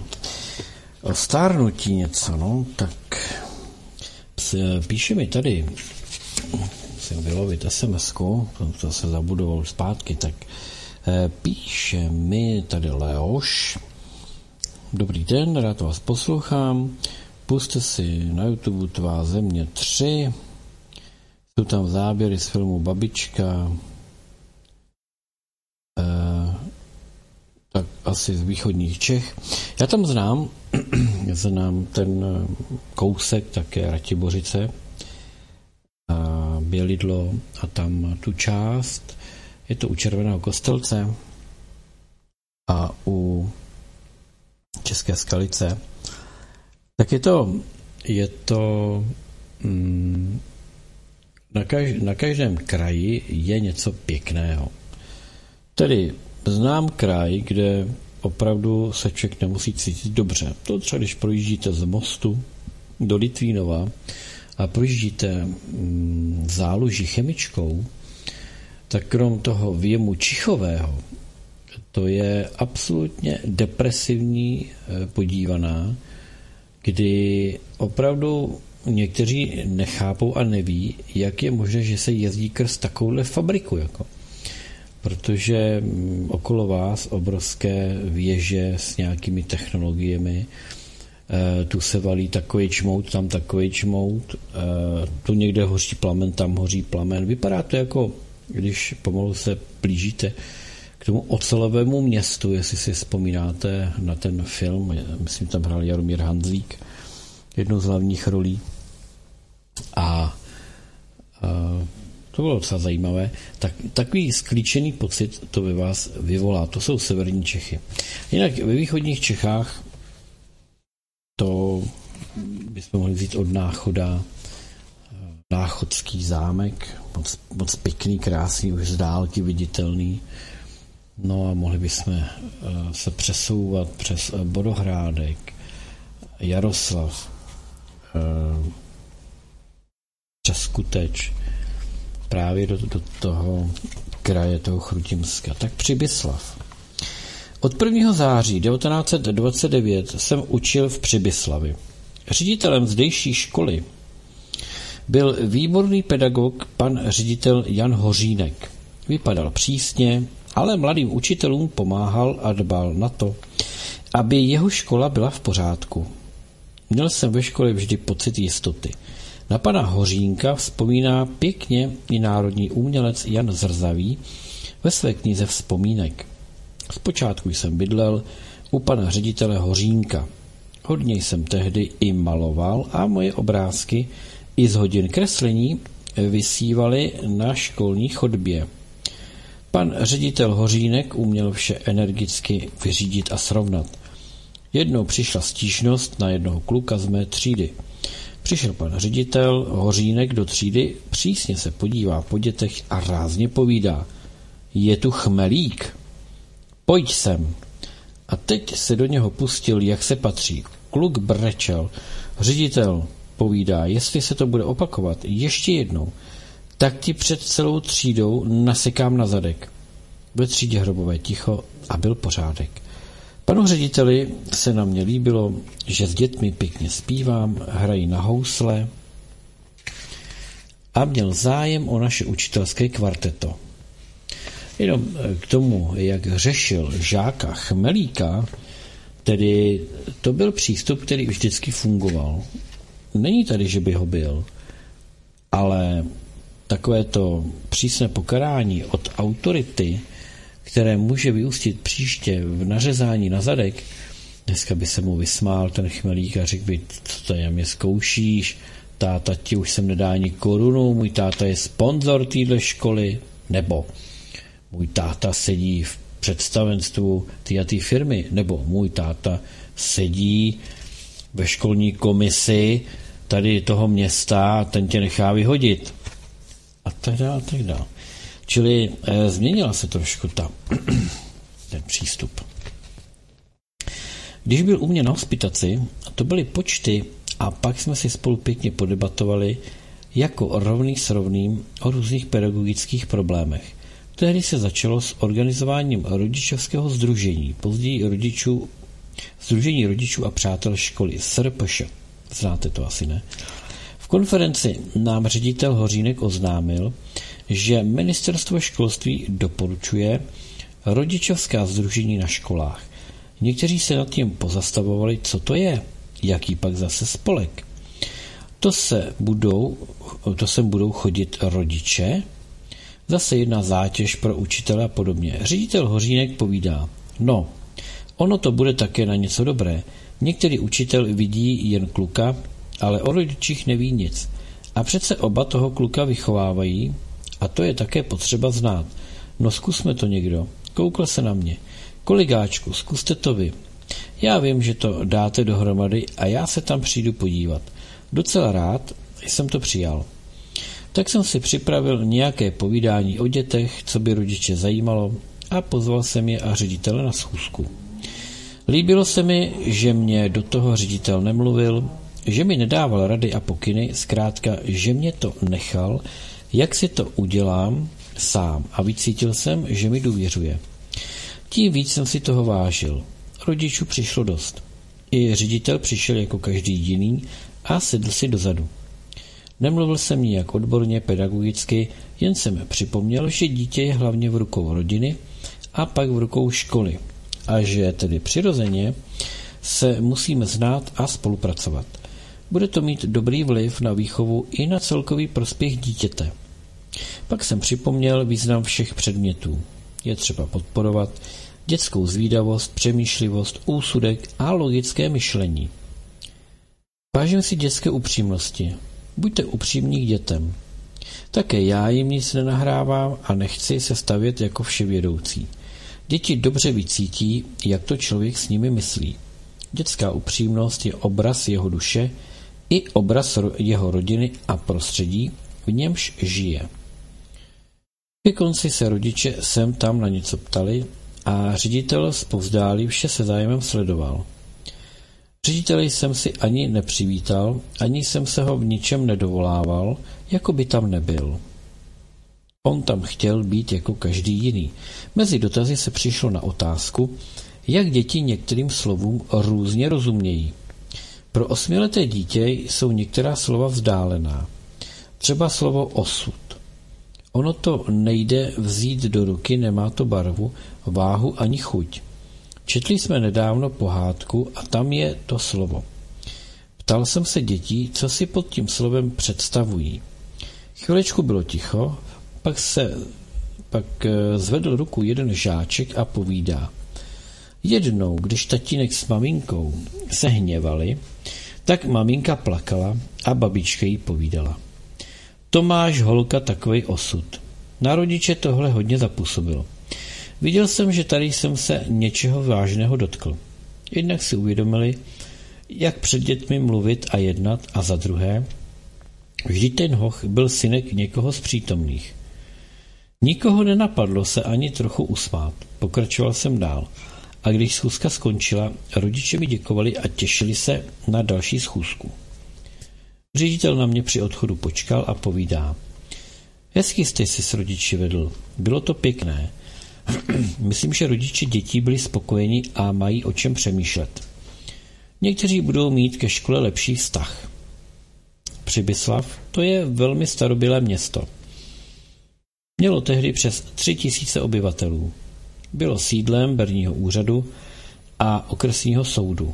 O stárnutí něco, no, tak píše mi tady musím vylovit es em esku, to se zabudoval zpátky, tak píše mi tady Leoš. Dobrý den, rád vás poslouchám. Puste si na YouTube Tvá země tři. Jsou tam záběry z filmu Babička. E, tak asi z východních Čech. Já tam znám, znám ten kousek, také Ratibořice, a Bělidlo a tam tu část. Je to u Červeného Kostelce a u České Skalice. Tak je to, je to mm, na, kaž, na každém kraji je něco pěkného. Tedy znám kraj, kde opravdu se člověk nemusí cítit dobře. To třeba, když projíždíte z Mostu do Litvínova a projíždíte mm, záluží Chemičkou, tak krom toho věmu čichového, to je absolutně depresivní podívaná, kdy opravdu někteří nechápou a neví, jak je možné, že se jezdí krz takovouhle fabriku. Jako. Protože okolo vás obrovské věže s nějakými technologiemi, tu se valí takový čmout, tam takový čmout, tu někde hoří plamen, tam hoří plamen. Vypadá to jako, když pomalu se blížíte k tomu ocelovému městu, jestli si vzpomínáte na ten film, myslím, tam hrál Jaromír Hanzlík, jednou z hlavních rolí. A, a to bylo docela zajímavé. Tak, takový sklíčený pocit to ve vás vyvolá. To jsou severní Čechy. Jinak ve východních Čechách to bychom mohli vzít od Náchoda, Náchodský zámek, moc, moc pěkný, krásný, už z dálky viditelný. No a mohli bychom se přesouvat přes Bodohrádek, Jaroslav, přes Skuteč, právě do, do toho kraje, toho Chrutimska. Tak Přibyslav. Od prvního září devatenáct set dvacet devět jsem učil v Přibyslavi. Ředitelem zdejší školy byl výborný pedagog pan ředitel Jan Hořínek. Vypadal přísně, ale mladým učitelům pomáhal a dbal na to, aby jeho škola byla v pořádku. Měl jsem ve škole vždy pocit jistoty. Na pana Hořínka vzpomíná pěkně i národní umělec Jan Zrzavý ve své knize Vzpomínek. Zpočátku jsem bydlel u pana ředitele Hořínka. Hodně jsem tehdy i maloval a moje obrázky i z hodin kreslení vysívaly na školní chodbě. Pan ředitel Hořínek uměl vše energicky vyřídit a srovnat. Jednou přišla stížnost na jednoho kluka z mé třídy. Přišel pan ředitel Hořínek do třídy, přísně se podívá po dětech a rázně povídá: je tu chmelík. Pojď sem. A teď se do něho pustil, jak se patří. Kluk brečel. Ředitel povídá: jestli se to bude opakovat ještě jednou, tak ti před celou třídou nasekám na zadek. Ve třídě hrobové ticho a byl pořádek. Panu řediteli se na mě líbilo, že s dětmi pěkně zpívám, hrají na housle a měl zájem o naše učitelské kvarteto. Jenom k tomu, jak řešil žáka Chmelíka, tedy to byl přístup, který vždycky fungoval. Není tady, že by ho byl, ale takové to přísné pokarání od autority, které může vyústit příště v nařezání na zadek, dneska by se mu vysmál ten Chmelík a řekl by: co to je, mě zkoušíš, táta ti už sem nedá ani korunu, můj táta je sponzor téhle školy, nebo můj táta sedí v představenstvu té a té firmy, nebo můj táta sedí ve školní komisi tady toho města a ten tě nechá vyhodit. A tak dále, a tak dále. Čili e, změnila se trošku ta, ten přístup. Když byl u mě na hospitaci, to byly počty a pak jsme si spolu pěkně podebatovali jako rovný s rovným o různých pedagogických problémech. Tehdy se začalo s organizováním rodičovského sdružení, později rodičů, sdružení rodičů a přátel školy, S R P Š. Znáte to asi, ne? V konferenci nám ředitel Hořínek oznámil, že ministerstvo školství doporučuje rodičovská sdružení na školách. Někteří se nad tím pozastavovali, co to je, jaký pak zase spolek. To se budou, to sem budou chodit rodiče, zase jedna zátěž pro učitele a podobně. Ředitel Hořínek povídá, no, ono to bude také na něco dobré. Některý učitel vidí jen kluka, ale o rodičích neví nic. A přece oba toho kluka vychovávají a to je také potřeba znát. No zkusme to někdo. Koukl se na mě. Koligáčku, zkuste to vy. Já vím, že to dáte dohromady a já se tam přijdu podívat. Docela rád jsem to přijal. Tak jsem si připravil nějaké povídání o dětech, co by rodiče zajímalo, a pozval jsem je a ředitele na schůzku. Líbilo se mi, že mě do toho ředitel nemluvil, že mi nedával rady a pokyny, zkrátka, že mě to nechal, jak si to udělám sám, a vycítil jsem, že mi důvěřuje. Tím víc jsem si toho vážil. Rodičů přišlo dost. I ředitel přišel jako každý jiný a sedl si dozadu. Nemluvil jsem nijak odborně, pedagogicky, jen jsem připomněl, že dítě je hlavně v rukou rodiny a pak v rukou školy a že tedy přirozeně se musíme znát a spolupracovat. Bude to mít dobrý vliv na výchovu i na celkový prospěch dítěte. Pak jsem připomněl význam všech předmětů. Je třeba podporovat dětskou zvídavost, přemýšlivost, úsudek a logické myšlení. Vážím si dětské upřímnosti. Buďte upřímní k dětem. Také já jim nic nenahrávám a nechci se stavět jako vševědoucí. Děti dobře vycítí, jak to člověk s nimi myslí. Dětská upřímnost je obraz jeho duše i obraz jeho rodiny a prostředí, v němž žije. Ke konci se rodiče sem tam na něco ptali a ředitel zpovzdálí vše se zájmem sledoval. Řediteli jsem si ani nepřivítal, ani jsem se ho v ničem nedovolával, jako by tam nebyl. On tam chtěl být jako každý jiný. Mezi dotazy se přišlo na otázku, jak děti některým slovům různě rozumějí. Pro osmileté dítě jsou některá slova vzdálená. Třeba slovo osud. Ono to nejde vzít do ruky, nemá to barvu, váhu ani chuť. Četli jsme nedávno pohádku a tam je to slovo. Ptal jsem se dětí, co si pod tím slovem představují. Chvilečku bylo ticho, pak se pak zvedl ruku jeden žáček a povídá. Jednou, když tatínek s maminkou se hněvali, tak maminka plakala a babička jí povídala. To máš, holka, takovej osud. Na rodiče tohle hodně zapůsobilo. Viděl jsem, že tady jsem se něčeho vážného dotkl. Jednak si uvědomili, jak před dětmi mluvit a jednat, a za druhé, vždyť ten hoch byl synek někoho z přítomných. Nikoho nenapadlo se ani trochu usmát. Pokračoval jsem dál. A když schůzka skončila, rodiče mi děkovali a těšili se na další schůzku. Ředitel na mě při odchodu počkal a povídá. Hezky jste si s rodiči vedl. Bylo to pěkné. Myslím, že rodiče dětí byli spokojeni a mají o čem přemýšlet. Někteří budou mít ke škole lepší vztah. Přibyslav, to je velmi starobylé město. Mělo tehdy přes tři tisíce obyvatelů. Bylo sídlem berního úřadu a okresního soudu.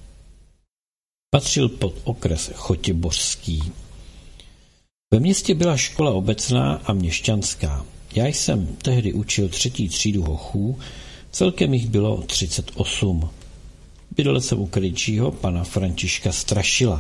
Patřil pod okres Chotěbořský. Ve městě byla škola obecná a měšťanská. Já jsem tehdy učil třetí třídu hochů, celkem jich bylo třicet osm. Bydlel jsem u krejčího pana Františka Strašila.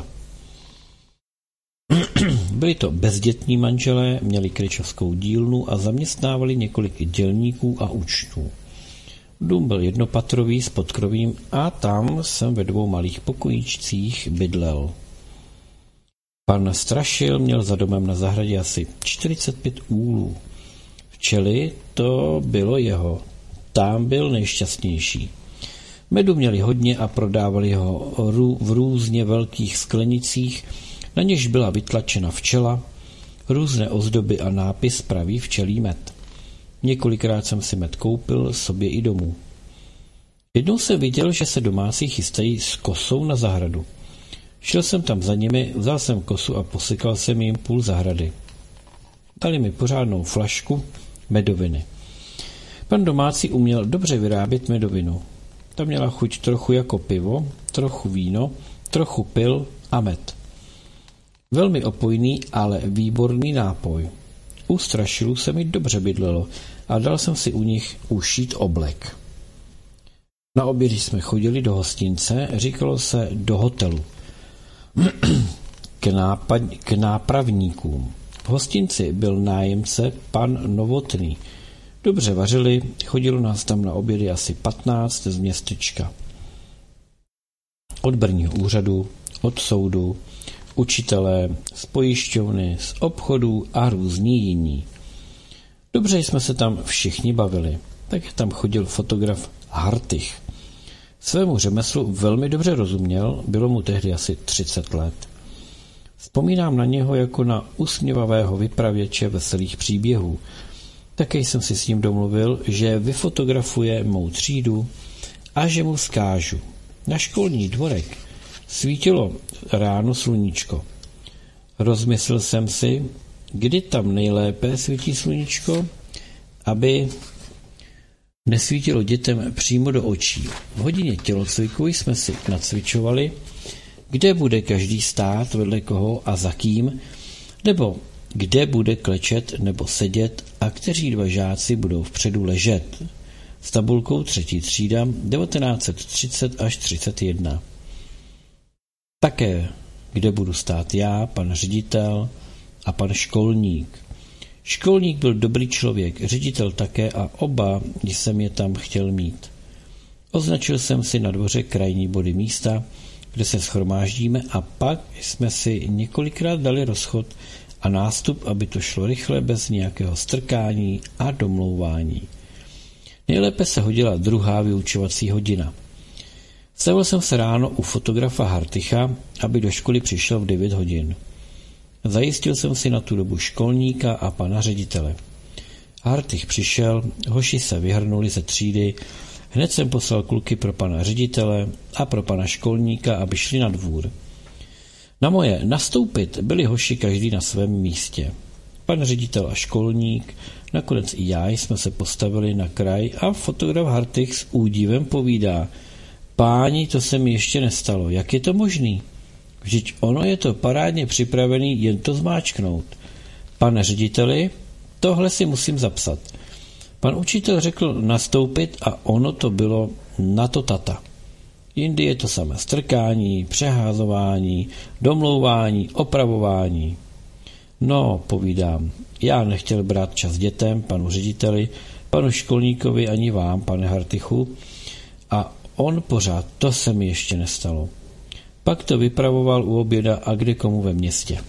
Byli to bezdětní manželé, měli krejčovskou dílnu a zaměstnávali několik dělníků a účtů. Dům byl jednopatrový s podkrovím a tam jsem ve dvou malých pokojíčcích bydlel. Pan Strašil měl za domem na zahradě asi čtyřicet pět úlů. Včely to bylo jeho. Tam byl nejšťastnější. Medu měli hodně a prodávali ho v různě velkých sklenicích, na něž byla vytlačena včela, různé ozdoby a nápis pravý včelí med. Několikrát jsem si med koupil sobě i domů. Jednou jsem viděl, že se domácí chystají s kosou na zahradu. Šel jsem tam za nimi, vzal jsem kosu a posekal jsem jim půl zahrady. Dali mi pořádnou flašku medoviny. Pan domácí uměl dobře vyrábět medovinu. Ta měla chuť trochu jako pivo, trochu víno, trochu pil a med. Velmi opojný, ale výborný nápoj. U strašilů se mi dobře bydlelo a dal jsem si u nich ušít oblek. Na obědy jsme chodili do hostince, říkalo se do hotelu, k, nápad, k nápravníkům. V hostinci byl nájemce pan Novotný. Dobře vařili, chodilo nás tam na obědy asi patnáct z městečka. Od brního úřadu, od soudu, učitelé, z pojišťovny, z obchodů a různí jiní. Dobře jsme se tam všichni bavili. Tak tam chodil fotograf Hartich. Svému řemeslu velmi dobře rozuměl, bylo mu tehdy asi třicet let. Vzpomínám na něho jako na usměvavého vypravěče veselých příběhů. Také jsem si s ním domluvil, že vyfotografuje mou třídu a že mu vzkážu. Na školní dvorek svítilo ráno sluníčko. Rozmyslel jsem si, kdy tam nejlépe svítí sluníčko, aby nesvítilo dětem přímo do očí. V hodině tělocviku jsme si nacvičovali, kde bude každý stát, vedle koho a za kým, nebo kde bude klečet nebo sedět a kteří dva žáci budou vpředu ležet. S tabulkou třetí třída devatenáct set třicet až třicet jedna. Také, kde budu stát já, pan ředitel a pan školník. Školník byl dobrý člověk, ředitel také a oba jsem je tam chtěl mít. Označil jsem si na dvoře krajní body místa, kde se shromáždíme a pak jsme si několikrát dali rozchod a nástup, aby to šlo rychle bez nějakého strkání a domlouvání. Nejlépe se hodila druhá vyučovací hodina. Stavil jsem se ráno u fotografa Harticha, aby do školy přišel v devět hodin. Zajistil jsem si na tu dobu školníka a pana ředitele. Hartich přišel, hoši se vyhrnuli ze třídy, hned jsem poslal kluky pro pana ředitele a pro pana školníka, aby šli na dvůr. Na moje nastoupit byli hoši každý na svém místě. Pan ředitel a školník, nakonec i já jsme se postavili na kraj a fotograf Hartich s údivem povídá: Páni, to se mi ještě nestalo, jak je to možný? Vždyť ono je to parádně připravený, jen to zmáčknout. Pane řediteli, tohle si musím zapsat. Pan učitel řekl nastoupit a ono to bylo na to tata. Jindy je to samé strkání, přeházování, domlouvání, opravování. No, povídám, já nechtěl brát čas dětem, panu řediteli, panu školníkovi ani vám, pane Hartichu, a on pořád, to se mi ještě nestalo. Pak to vypravoval u oběda a kde komu ve městě.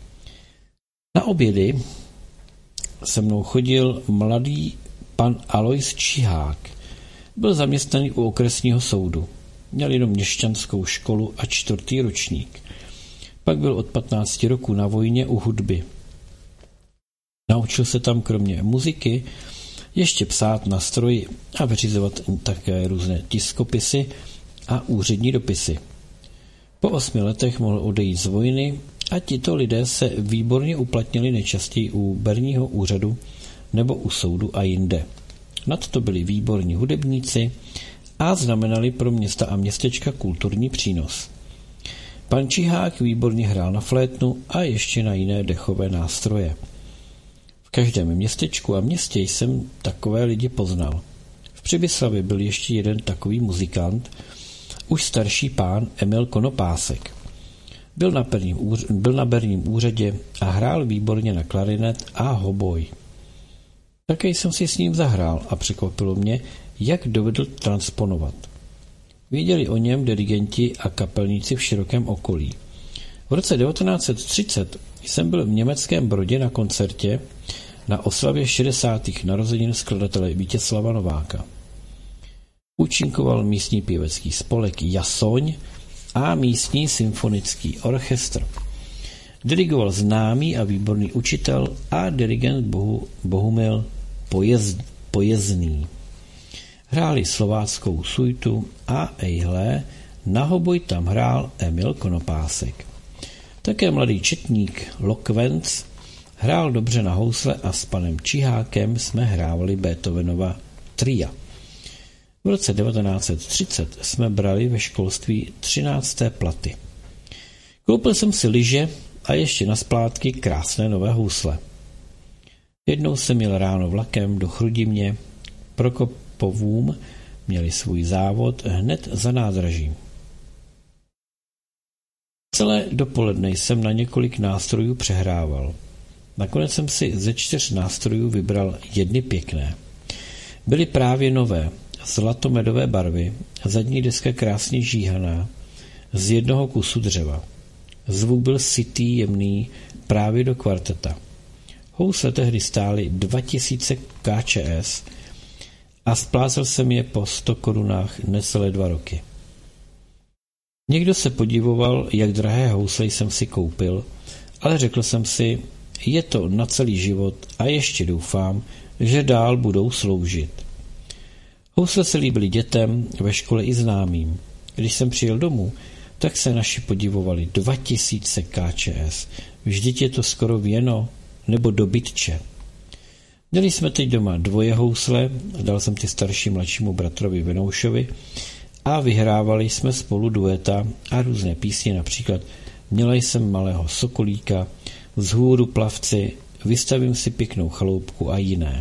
Na obědy se mnou chodil mladý pan Alois Čihák. Byl zaměstnaný u okresního soudu. Měl jenom měšťanskou školu a čtvrtý ročník. Pak byl od patnácti roků na vojně u hudby. Naučil se tam kromě muziky ještě psát na stroji a vyřizovat také různé tiskopisy a úřední dopisy. Po osmi letech mohl odejít z vojny a tito lidé se výborně uplatnili nejčastěji u berního úřadu nebo u soudu a jinde. Nadto byli výborní hudebníci a znamenali pro města a městečka kulturní přínos. Pan Čihák výborně hrál na flétnu a ještě na jiné dechové nástroje. V každém městečku a městě jsem takové lidi poznal. V Přibyslavě byl ještě jeden takový muzikant, už starší pán Emil Konopásek. Byl na, úř- byl na berním úřadě a hrál výborně na klarinet a hoboj. Také jsem si s ním zahrál a překvapilo mě, jak dovedl transponovat. Věděli o něm dirigenti a kapelníci v širokém okolí. V roce devatenáct set třicet jsem byl v německém Brodě na koncertě na oslavě šedesátých narozenin skladatele Vítězslava Nováka. Účinkoval místní pěvecký spolek Jasoň a místní symfonický orchestr. Dirigoval známý a výborný učitel a dirigent Bohu, Bohumil Pojezd, Pojezdný. Hráli slováckou suitu a ejhle Na hoboj tam hrál Emil Konopásek. Také mladý četník Lokvenc hrál dobře na housle a s panem Čihákem jsme hrávali Beethovenova tria. V roce devatenáct set třicet jsme brali ve školství třinácté platy. Koupil jsem si lyže a ještě na splátky krásné nové housle. Jednou jsem jel ráno vlakem do Chrudimi, Prokopovům měli svůj závod hned za nádražím. Celé dopoledne jsem na několik nástrojů přehrával. Nakonec jsem si ze čtyř nástrojů vybral jedny pěkné. Byly právě nové, zlatomedové barvy, zadní deska krásně žíhaná, z jednoho kusu dřeva. Zvuk byl sytý, jemný, právě do kvarteta. Housle tehdy stály dva tisíce K Č S a splácel jsem je po sto korunách necelé dva roky. Někdo se podivoval, jak drahé housle jsem si koupil, ale řekl jsem si, je to na celý život a ještě doufám, že dál budou sloužit. Housle se líbily dětem, ve škole i známým. Když jsem přijel domů, tak se naši podivovali dva tisíce K Č S. Vždyť je to skoro věno nebo dobytče. Měli jsme teď doma dvoje housle, dal jsem ty starší mladšímu bratrovi Venoušovi a vyhrávali jsme spolu dueta a různé písně, například Měla jsem malého sokolíka, Vzhůru plavci, Vystavím si pěknou chaloupku a jiné.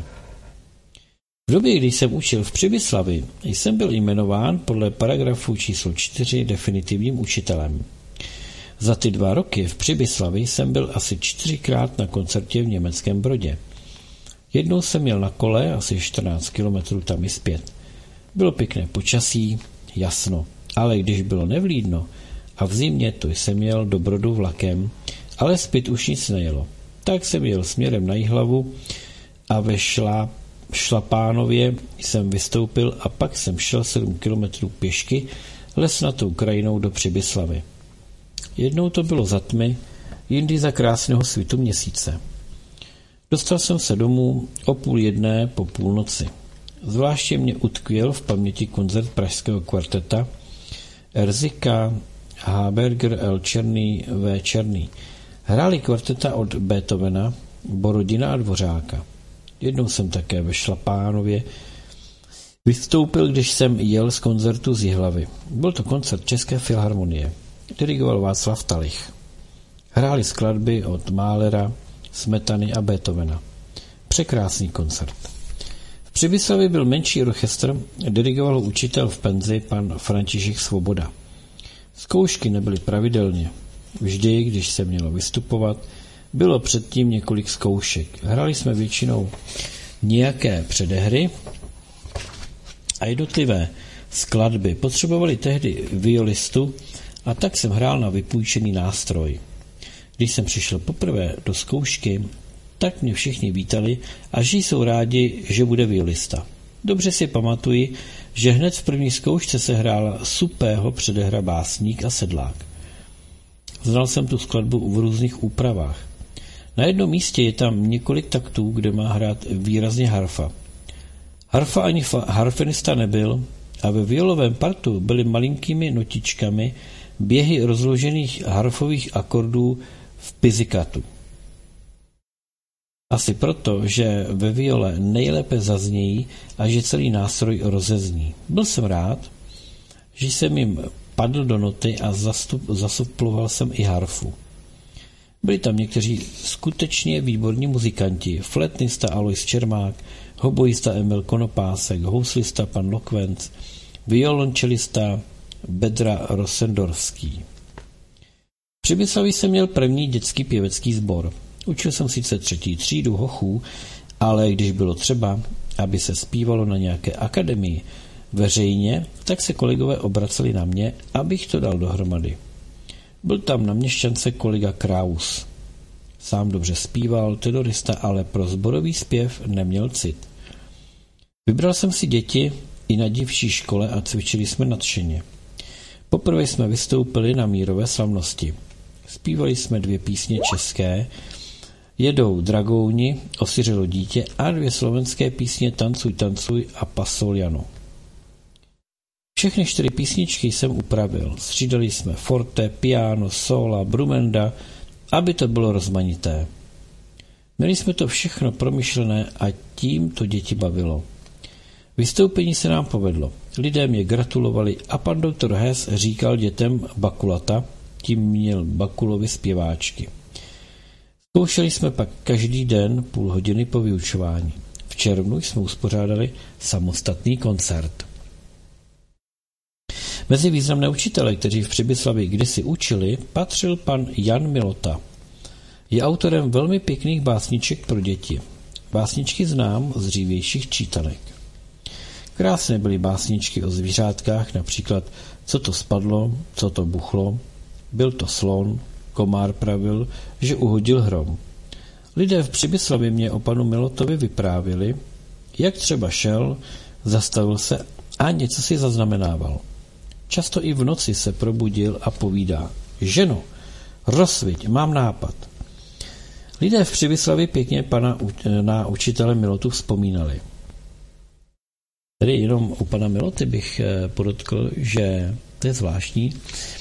V době, kdy jsem učil v Přibyslavi, jsem byl jmenován podle paragrafu číslo čtyři definitivním učitelem. Za ty dva roky v Přibyslavi jsem byl asi čtyřikrát na koncertě v Německém Brodě. Jednou jsem jel na kole asi čtrnáct kilometrů tam i zpět. Bylo pěkné počasí, jasno, ale když bylo nevlídno a v zimě, to jsem jel do Brodu vlakem, ale zpět už nic nejelo. Tak jsem jel směrem na Jihlavu a ve šla, Šlapánově jsem vystoupil a pak jsem šel sedm kilometrů pěšky lesnatou krajinou do Přibyslavy. Jednou to bylo za tmy, jindy za krásného svitu měsíce. Dostal jsem se domů o půl jedné po půlnoci. Zvláště mě utkvěl v paměti koncert pražského kvarteta Erzika, Haberger, L. Černý, V. Černý. Hráli kvarteta od Beethovena, Borodina a Dvořáka. Jednou jsem také ve Šlapánově vystoupil, když jsem jel z koncertu z Jihlavy. Byl to koncert České filharmonie. Dirigoval Václav Talich. Hráli skladby od Mahlera, Smetany a Beethovena. Překrásný koncert. V Přibyslavě byl menší orchestr, dirigoval učitel v penzi pan František Svoboda. Zkoušky nebyly pravidelně. Vždy, když se mělo vystupovat, bylo předtím několik zkoušek. Hrali jsme většinou nějaké předehry a jednotlivé skladby potřebovali tehdy violistu a tak jsem hrál na vypůjčený nástroj. Když jsem přišel poprvé do zkoušky, tak mě všichni vítali a že jsou rádi, že bude violista. Dobře si pamatuji, že hned v první zkoušce se hrála Supého předehra Básník a sedlák. Znal jsem tu skladbu v různých úpravách. Na jednom místě je tam několik taktů, kde má hrát výrazně harfa. Harfa ani fa- harfenista nebyl a ve violovém partu byly malinkými notičkami běhy rozložených harfových akordů v pizikatu. Asi proto, že ve viole nejlépe zaznějí a že celý nástroj rozezní. Byl jsem rád, že jsem jim padl do noty a zastup, zasuploval jsem i harfu. Byli tam někteří skutečně výborní muzikanti, flétnista Alois Čermák, hobojista Emil Konopásek, houslista pan Lokvenc, violončelista Bedra Rosendorfský. V Přibyslaví jsem měl první dětský pěvecký sbor. Učil jsem sice třetí třídu hochů, ale když bylo třeba, aby se zpívalo na nějaké akademii veřejně, tak se kolegové obraceli na mě, abych to dal dohromady. Byl tam na měšťance kolega Kraus. Sám dobře zpíval, tenorista, ale pro sborový zpěv neměl cit. Vybral jsem si děti i na dívčí škole a cvičili jsme nadšeně. Poprvé jsme vystoupili na mírové slavnosti. Zpívali jsme dvě písně české, Jedou dragouni, Osiřelo dítě a dvě slovenské písně Tancuj, tancuj a Pasol Jano. Všechny čtyři písničky jsem upravil. Střídali jsme forte, piano, sola, brumenda, aby to bylo rozmanité. Měli jsme to všechno promyšlené a tím to děti bavilo. Vystoupení se nám povedlo. Lidé mě gratulovali a pan doktor Hess říkal dětem bakulata, tím měl Bakulovy zpěváčky. Zkoušeli jsme pak každý den půl hodiny po vyučování. V červnu jsme uspořádali samostatný koncert. Mezi významné učitele, kteří v Přibyslavi kdysi učili, patřil pan Jan Milota. Je autorem velmi pěkných básniček pro děti. Básničky znám z dřívějších čítanek. Krásné byly básničky o zvířátkách, například Co to spadlo, co to buchlo, byl to slon, komár pravil, že uhodil hrom. Lidé v Přibyslavě mě o panu Milotovi vyprávěli, jak třeba šel, zastavil se a něco si zaznamenával. Často i v noci se probudil a povídá: ženo, rozsviť, mám nápad. Lidé v Přibyslavě pěkně pana, na učitele Milotu vzpomínali. Tady jenom u pana Miloty bych podotkl, že to je zvláštní.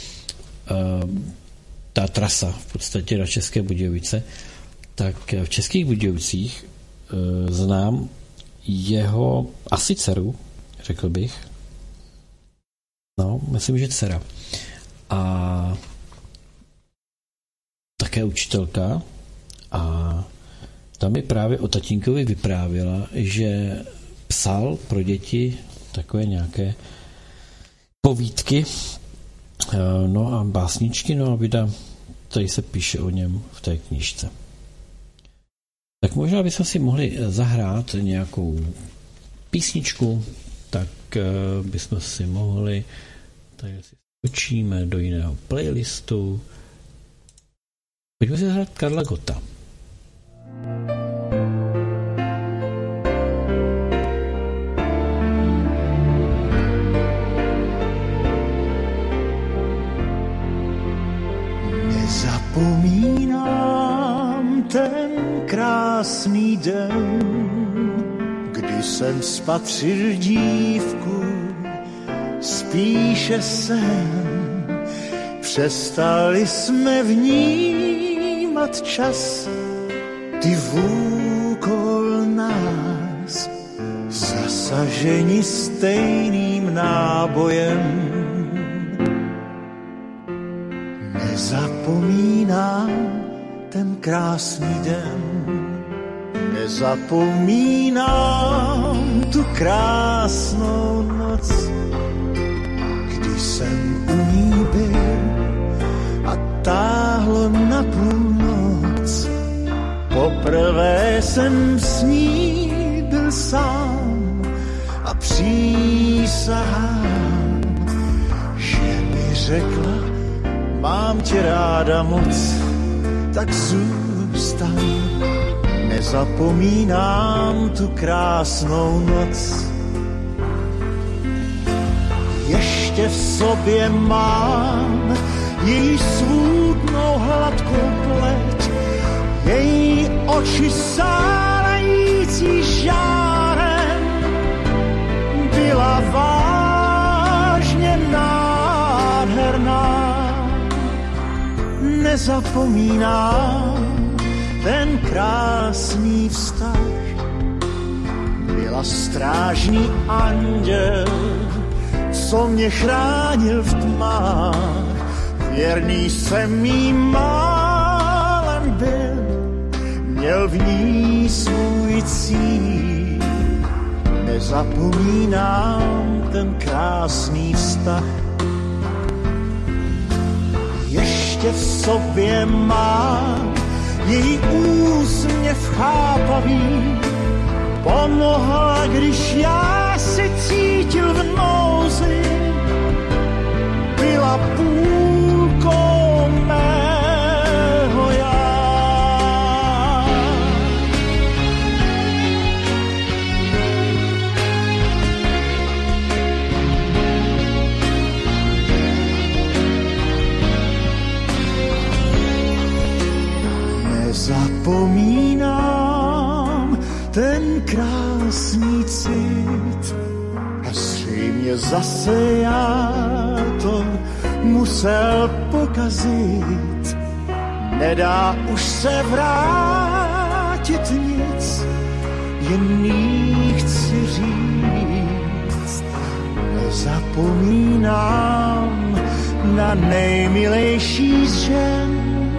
Ta trasa v podstatě na České Budějovice, tak v Českých Budějovicích znám jeho asi dceru, řekl bych. No, myslím, že dcera. A také učitelka. A tam mi právě o tatínkovi vyprávěla, že psal pro děti takové nějaké povídky, no a básničky, no a vida, tady se píše o něm v té knížce. Tak možná bychom si mohli zahrát nějakou písničku, tak bychom si mohli, tady si skočíme do jiného playlistu. Pojďme si zahrát Karla Gotta. Nezapomínám ten krásný den, kdy jsem spatřil dívku, spíše sen. Přestali jsme vnímat čas, ty vůkol nás, zasaženi stejným nábojem. Nezapomínám ten krásný den, nezapomínám tu krásnou noc, kdy jsem u ní byl a táhlo na půlnoc. Poprvé jsem s ní byl sám a přísahám, že mi řekla: mám tě ráda moc, tak zůstaň. Nezapomínám tu krásnou noc. Ještě v sobě mám její svůdnou hladkou pleť, její oči sárající žárem. Byla vážně nádherná. Nezapomínám ten krásný vztah. Byla strážný anděl, co mě chránil v tmách. Věrný jsem jí málem byl, měl v ní svůj cíl. Nezapomínám ten krásný vztah. Ještě v sobě mám její úsměv chápavý. Pomohla, když já se cítil v nouzi. Byla půlkou mého já. Nezapomínám ten krásný cit a zřejmě že zase já to musel pokazit. Nedá už se vrátit nic, jen jí chci říct. Nezapomínám na nejmilejší z žen,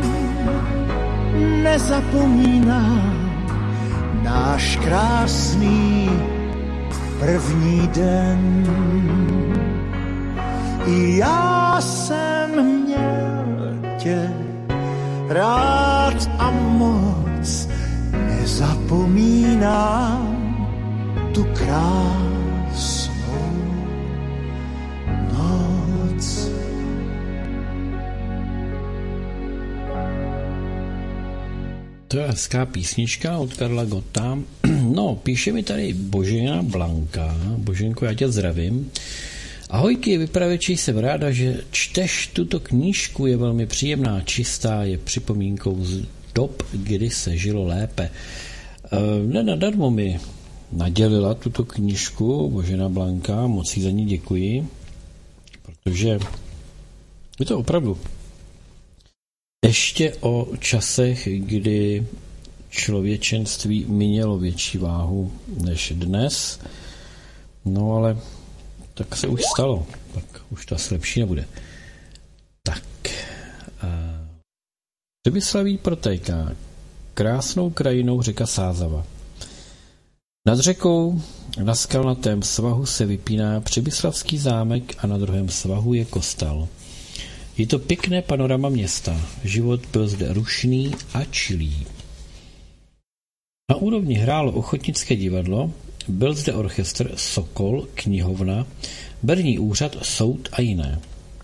nezapomínám náš krásný první den. I já jsem měl tě rád a moc, nezapomínám tu krásnou noc. To je hezká písnička od Karla Gotta. No, píše mi tady Božena Blanka. Boženko, já tě zdravím. Ahojky, vypravěči, jsem ráda, že čteš tuto knížku, je velmi příjemná, čistá, je připomínkou z dob, kdy se žilo lépe. Ne nadarmo mi nadělila tuto knížku Božena Blanka, moc jí za ní děkuji, protože je to opravdu ještě o časech, kdy člověčenství mělo větší váhu než dnes, no ale tak se už stalo, tak už to asi lepší nebude. Tak, Přibyslaví protéká krásnou krajinou řeka Sázava. Nad řekou na skalnatém svahu se vypíná Přibyslavský zámek a na druhém svahu je kostel. Je to pěkné panorama města, život byl zde rušný a čilý. Na úrovni hrálo ochotnické divadlo, byl zde orchestr, Sokol, knihovna, berní úřad, soud a jiné.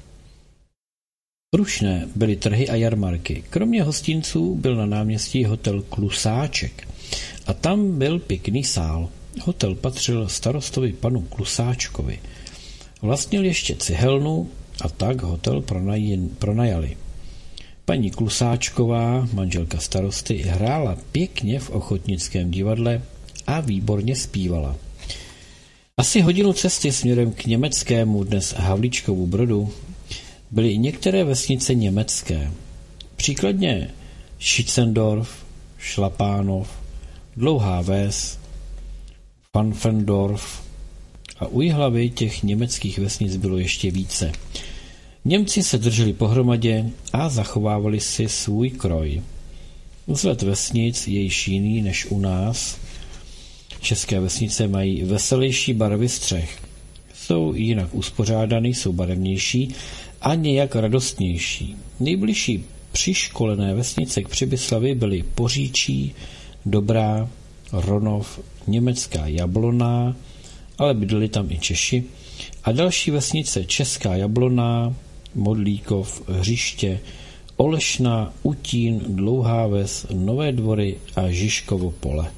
Rušné byly trhy a jarmarky. Kromě hostinců byl na náměstí hotel Klusáček a tam byl pěkný sál. Hotel patřil starostovi panu Klusáčkovi. Vlastnil ještě cihelnu a tak hotel pronaj- pronajali. Paní Klusáčková, manželka starosty, hrála pěkně v ochotnickém divadle a výborně zpívala. Asi hodinu cesty směrem k německému, dnes Havlíčkovu Brodu, byly i některé vesnice německé. Příkladně Schitzendorf, Šlapánov, Dlouhá Ves, Pfaffendorf a u hlavy těch německých vesnic bylo ještě více. Němci se drželi pohromadě a zachovávali si svůj kroj. Vzhled vesnic je již jiný než u nás. České vesnice mají veselější barvy střech. Jsou jinak uspořádaný, jsou barevnější a nějak radostnější. Nejbližší přiškolené vesnice k Přibyslavi byly Poříčí, Dobrá, Ronov, německá Jabloná, ale bydleli tam i Češi, a další vesnice Česká Jabloná, Modlíkov, Hřiště, Olešná, Utín, Dlouhá Ves, Nové Dvory a Žižkovo Pole.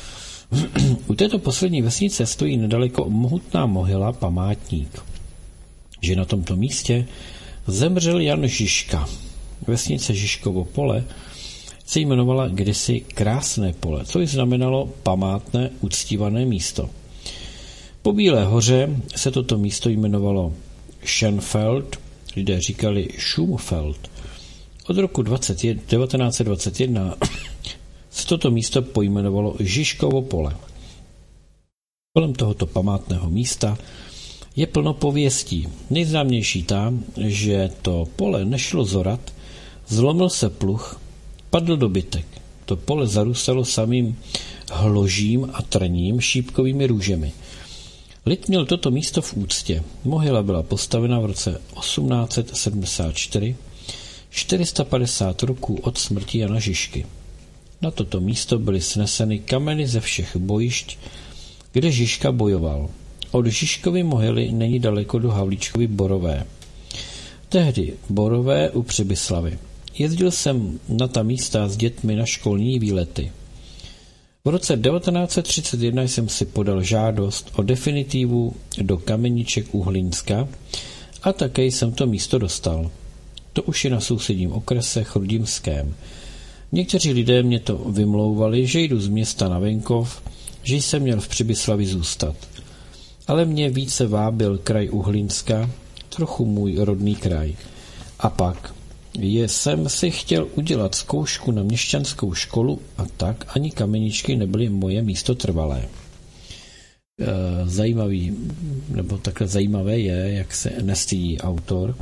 U této poslední vesnice stojí nedaleko mohutná mohyla památník, že na tomto místě zemřel Jan Žižka. Vesnice Žižkovo Pole se jmenovala kdysi Krásné pole, což znamenalo památné, uctívané místo. Po Bílé hoře se toto místo jmenovalo Schenfeld, lidé říkali Schumfeld. Od roku devatenáct set dvacet jedna se toto místo pojmenovalo Žižkovo Pole. Kolem tohoto památného místa je plno pověstí. Nejznámější ta, že to pole nešlo zorat, zlomil se pluh, padl dobytek. To pole zarůstalo samým hložím a trním šípkovými růžemi. Lid měl toto místo v úctě. Mohyla byla postavena v roce osmnáct set sedmdesát čtyři, čtyři sta padesát roků od smrti Jana Žižky. Na toto místo byly sneseny kameny ze všech bojišť, kde Žižka bojoval. Od Žižkovy mohyly není daleko do Havlíčkovy Borové. Tehdy Borové u Přibyslavy. Jezdil jsem na ta místa s dětmi na školní výlety. V roce devatenáct set třicet jedna jsem si podal žádost o definitivu do Kameniček u Hlinska a také jsem to místo dostal. To už je na sousedním okrese Chrudimském. Někteří lidé mě to vymlouvali, že jdu z města na venkov, že jsem měl v Přibyslavi zůstat. ale mě více vábil kraj Uhlinska, trochu můj rodný kraj. A pak je, jsem si chtěl udělat zkoušku na měšťanskou školu a tak ani Kameničky nebyly moje místo trvalé. Zajímavý, nebo takhle zajímavé je, jak se nestydí autor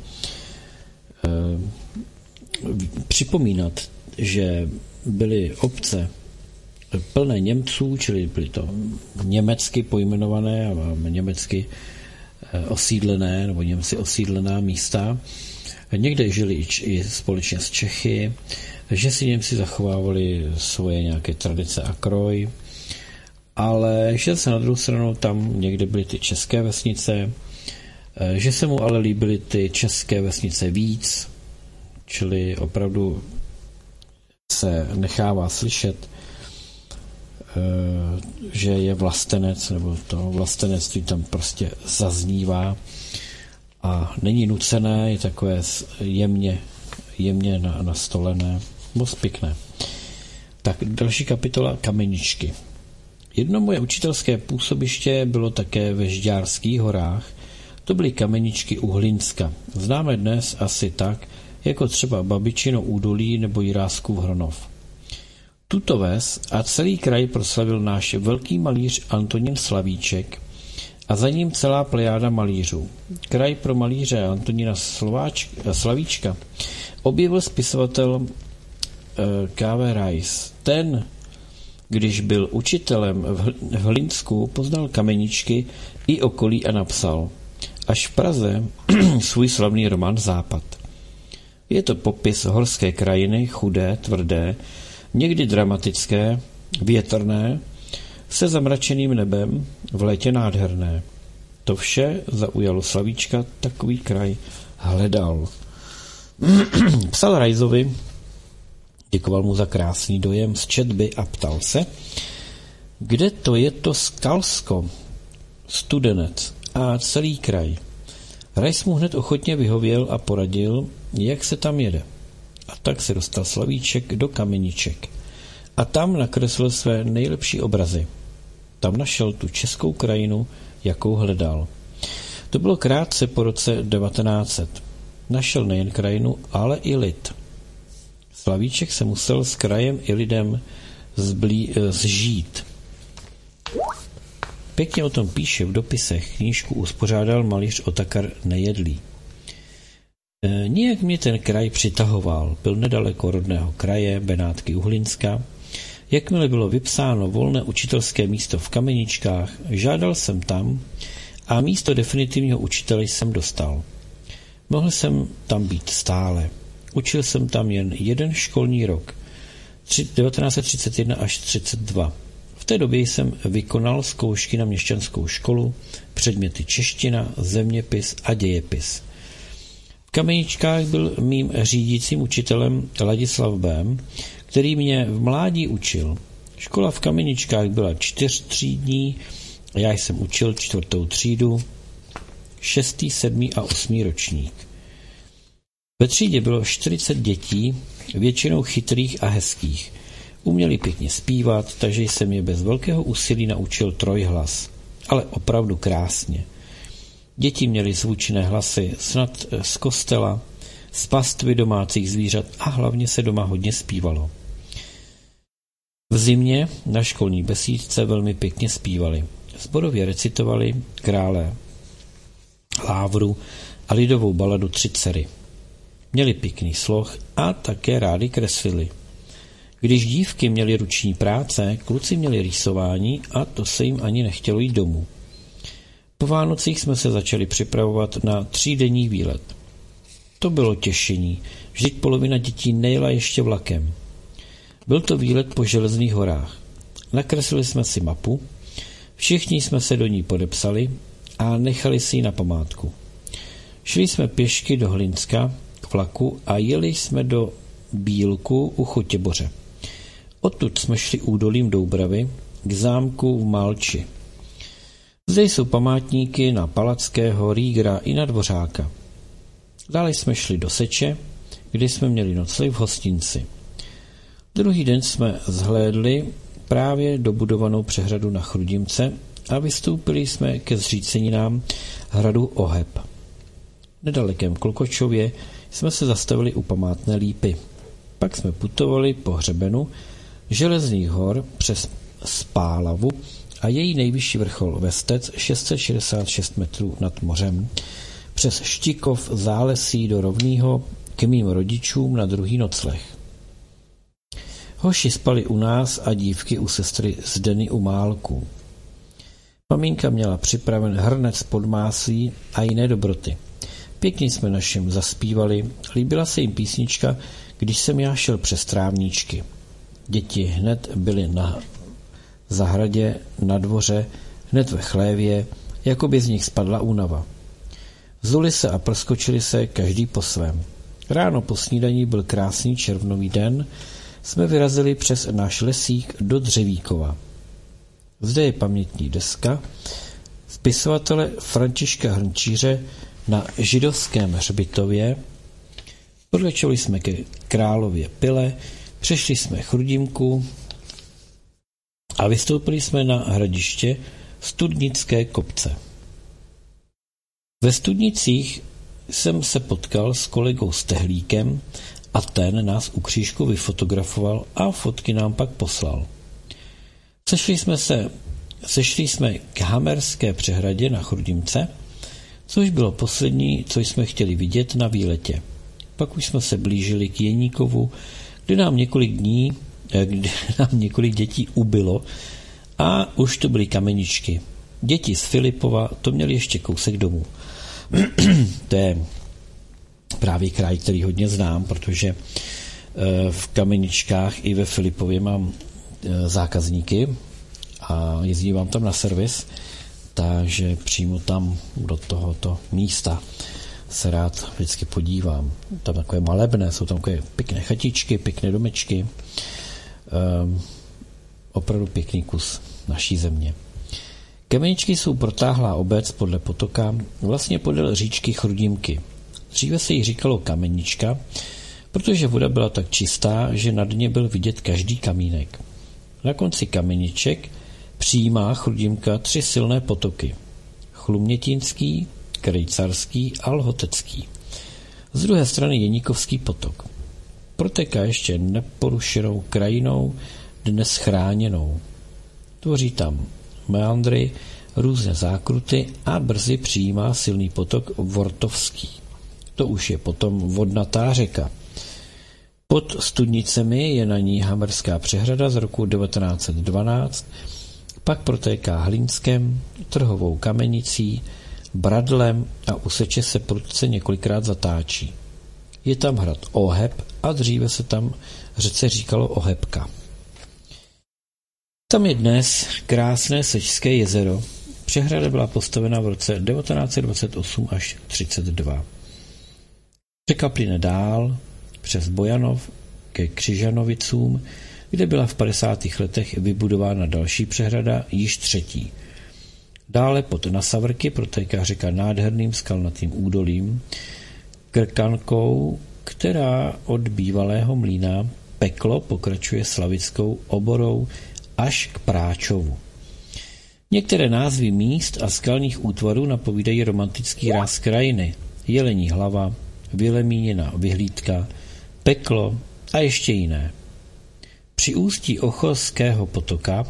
připomínat, že byly obce plné Němců, čili byly to německy pojmenované a německy osídlené, nebo Němci osídlená místa. Někde žili i společně s Čechy, že si Němci zachovávali svoje nějaké tradice a kroj, ale že se na druhou stranu tam někde byly ty české vesnice, že se mu ale líbily ty české vesnice víc, čili opravdu se nechává slyšet, že je vlastenec, nebo to vlastenectví tam prostě zaznívá a není nucené, je takové jemně, jemně nastolené, moc pěkné. Tak další kapitola Kameničky. Jedno moje učitelské působiště bylo také ve Žďárských horách. To byly Kameničky Uhlinska. Známe dnes asi tak, jako třeba Babičino údolí nebo Jiráskův Hronov. Tuto ves a celý kraj proslavil náš velký malíř Antonín Slavíček a za ním celá plejáda malířů. Kraj pro malíře Antonína Slavíčka objevil spisovatel K V Rais. Ten, když byl učitelem v Hlinsku, poznal Kameničky i okolí a napsal až v Praze svůj slavný román Západ. Je to popis horské krajiny, chudé, tvrdé, někdy dramatické, větrné, se zamračeným nebem, v létě nádherné. To vše zaujalo Slavíčka, takový kraj hledal. Psal Raisovi, děkoval mu za krásný dojem z četby a ptal se, kde to je to Skalsko, Studenec a celý kraj. Rais mu hned ochotně vyhověl a poradil, jak se tam jede. A tak se dostal Slavíček do Kameniček. A tam nakreslil své nejlepší obrazy. Tam našel tu českou krajinu, jakou hledal. To bylo krátce po roce devatenáct set. Našel nejen krajinu, ale i lid. Slavíček se musel s krajem i lidem zblí, zžít. Pěkně o tom píše v dopisech, knížku uspořádal malíř Otakar Nejedlý. E, nijak mě ten kraj přitahoval, byl nedaleko rodného kraje, Benátky Uhlinska. Jakmile bylo vypsáno volné učitelské místo v Kameničkách, žádal jsem tam a místo definitivního učitele jsem dostal. Mohl jsem tam být stále. Učil jsem tam jen jeden školní rok, devatenáct set třicet jedna až třicet dva. V té době jsem vykonal zkoušky na měšťanskou školu, předměty čeština, zeměpis a dějepis. V Kameničkách byl mým řídícím učitelem Ladislav Bém, který mě v mládí učil. Škola v Kameničkách byla čtyřtřídní a já jsem učil čtvrtou třídu, šestý, sedmý a osmý ročník. Ve třídě bylo čtyřicet dětí, většinou chytrých a hezkých. Uměli pěkně zpívat, takže jsem je bez velkého úsilí naučil trojhlas, ale opravdu krásně. Děti měly zvučné hlasy snad z kostela, z pastvy domácích zvířat a hlavně se doma hodně zpívalo. V zimě na školní besídce velmi pěkně zpívali. Zborově recitovali Krále Lávru a lidovou baladu Tři dcery. Měli pěkný sloh a také rádi kreslili. Když dívky měly ruční práce, kluci měli rýsování a to se jim ani nechtělo jít domů. Po Vánocích jsme se začali připravovat na třídenní výlet. To bylo těšení, vždyť polovina dětí nejela ještě vlakem. Byl to výlet po Železných horách. Nakreslili jsme si mapu, všichni jsme se do ní podepsali a nechali si ji na památku. Šli jsme pěšky do Hlinska k vlaku a jeli jsme do Bílku u Chotěboře. Odtud jsme šli údolím Doubravy k zámku v Malči. Zde jsou památníky na Palackého, Rýgra i na Dvořáka. Dále jsme šli do Seče, kde jsme měli nocleh v hostinci. Druhý den jsme zhlédli právě dobudovanou přehradu na Chrudimce a vystoupili jsme ke zříceninám hradu Oheb. Nedalekém Klokočově jsme se zastavili u památné lípy. Pak jsme putovali po hřebenu Železných hor přes Spálavu a její nejvyšší vrchol Vestec šest set šedesát šest metrů nad mořem, přes Štikov zálesí do Rovnýho k mým rodičům na druhý nocleh. Hoši spali u nás a dívky u sestry Zdeny u Málků. Maminka měla připraven hrnec podmáslí a jiné dobroty. Pěkně jsme našim zaspívali, líbila se jim písnička, když jsem já šel přes trávníčky. Děti hned byly na zahradě, na dvoře, hned ve chlévě, jako by z nich spadla únava. Zuli se a proskočili se, každý po svém. Ráno po snídaní byl krásný červnový den, jsme vyrazili přes náš lesík do Dřevíkova. Zde je pamětní deska spisovatele Františka Hrnčíře na židovském hřbitově. Podlečeli jsme ke Králově Pile, přešli jsme Chrudimku a vystoupili jsme na hradiště Studnické kopce. Ve Studnicích jsem se potkal s kolegou Stehlíkem a ten nás u křížku vyfotografoval a fotky nám pak poslal. Sešli jsme se, sešli jsme k Hamerské přehradě na Chrudimce, což bylo poslední, co jsme chtěli vidět na výletě. Pak už jsme se blížili k Jeníkovu, kde nám několik dní, kde nám několik dětí ubylo a už to byly kameničky. Děti z Filipova to měli ještě kousek domů. To je právě kraj, který hodně znám, protože v Kameničkách i ve Filipově mám zákazníky a jezdím vám tam na servis, takže přímo tam do tohoto místa se rád vždycky podívám. Tam takové malebné, jsou tam takové pěkné chatičky, pěkné domečky. Um, opravdu pěkný kus naší země. Kameničky jsou protáhlá obec podle potoka, vlastně podél říčky Chrudimky. Dříve se jí říkalo Kamenička, protože voda byla tak čistá, že na dně byl vidět každý kamínek. Na konci Kameniček přijímá Chrudimka tři silné potoky. Chlumětínský, Krejcarský a Lhotecký. Z druhé strany Jeníkovský potok. Protéká ještě neporušenou krajinou, dnes chráněnou. Tvoří tam meandry, různé zákruty a brzy přijímá silný potok Vortovský. To už je potom vodnatá řeka. Pod Studnicemi je na ní Hamerská přehrada z roku devatenáct set dvanáct, pak protéká Hlínskem, Trhovou Kamenicí, Bradlem a useče se prudce několikrát zatáčí. Je tam hrad Oheb a dříve se tam řece říkalo Ohebka. Tam je dnes krásné Sečské jezero. Přehrada byla postavena v roce devatenáct set dvacet osm až třicet dva. Řeka plyne dál přes Bojanov ke Křižanovicům, kde byla v padesátých letech vybudována další přehrada, již třetí. Dále pod Nasavrky protéká řeka nádherným skalnatým údolím, Krkankou, která od bývalého mlýna Peklo pokračuje Slavickou Oborou až k Práčovu. Některé názvy míst a skalních útvarů napovídají romantický ráz krajiny. Jelení hlava, Vilemínina vyhlídka, Peklo a ještě jiné. Při ústí Ochorského potoka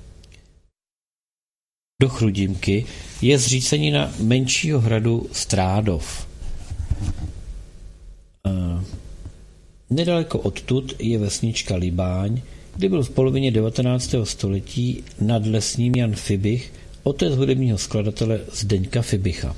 do Chrudimky je zřícenina menšího hradu Strádov. Nedaleko odtud je vesnička Libáň, kde byl v polovině devatenáctého století nad lesním Jan Fibich, otec hudebního skladatele Zdeňka Fibicha.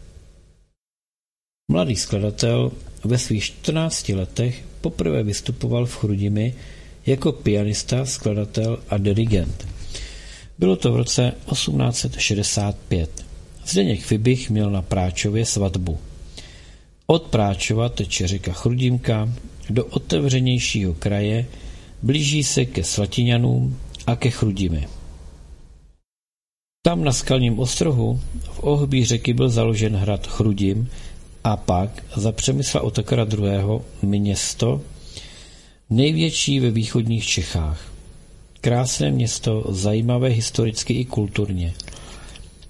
Mladý skladatel ve svých čtrnácti letech poprvé vystupoval v Chrudimi jako pianista, skladatel a dirigent. Bylo to v roce osmnáct set šedesát pět. Zdeněk Fibich měl na Práčově svatbu. Od Práčova teče řeka Chrudimka do otevřenějšího kraje, blíží se ke Slatiňanům a ke Chrudimi. Tam na skalním ostrohu v ohbí řeky byl založen hrad Chrudim a pak za Přemysla Otakara druhého. město, největší ve východních Čechách. Krásné město, zajímavé historicky i kulturně.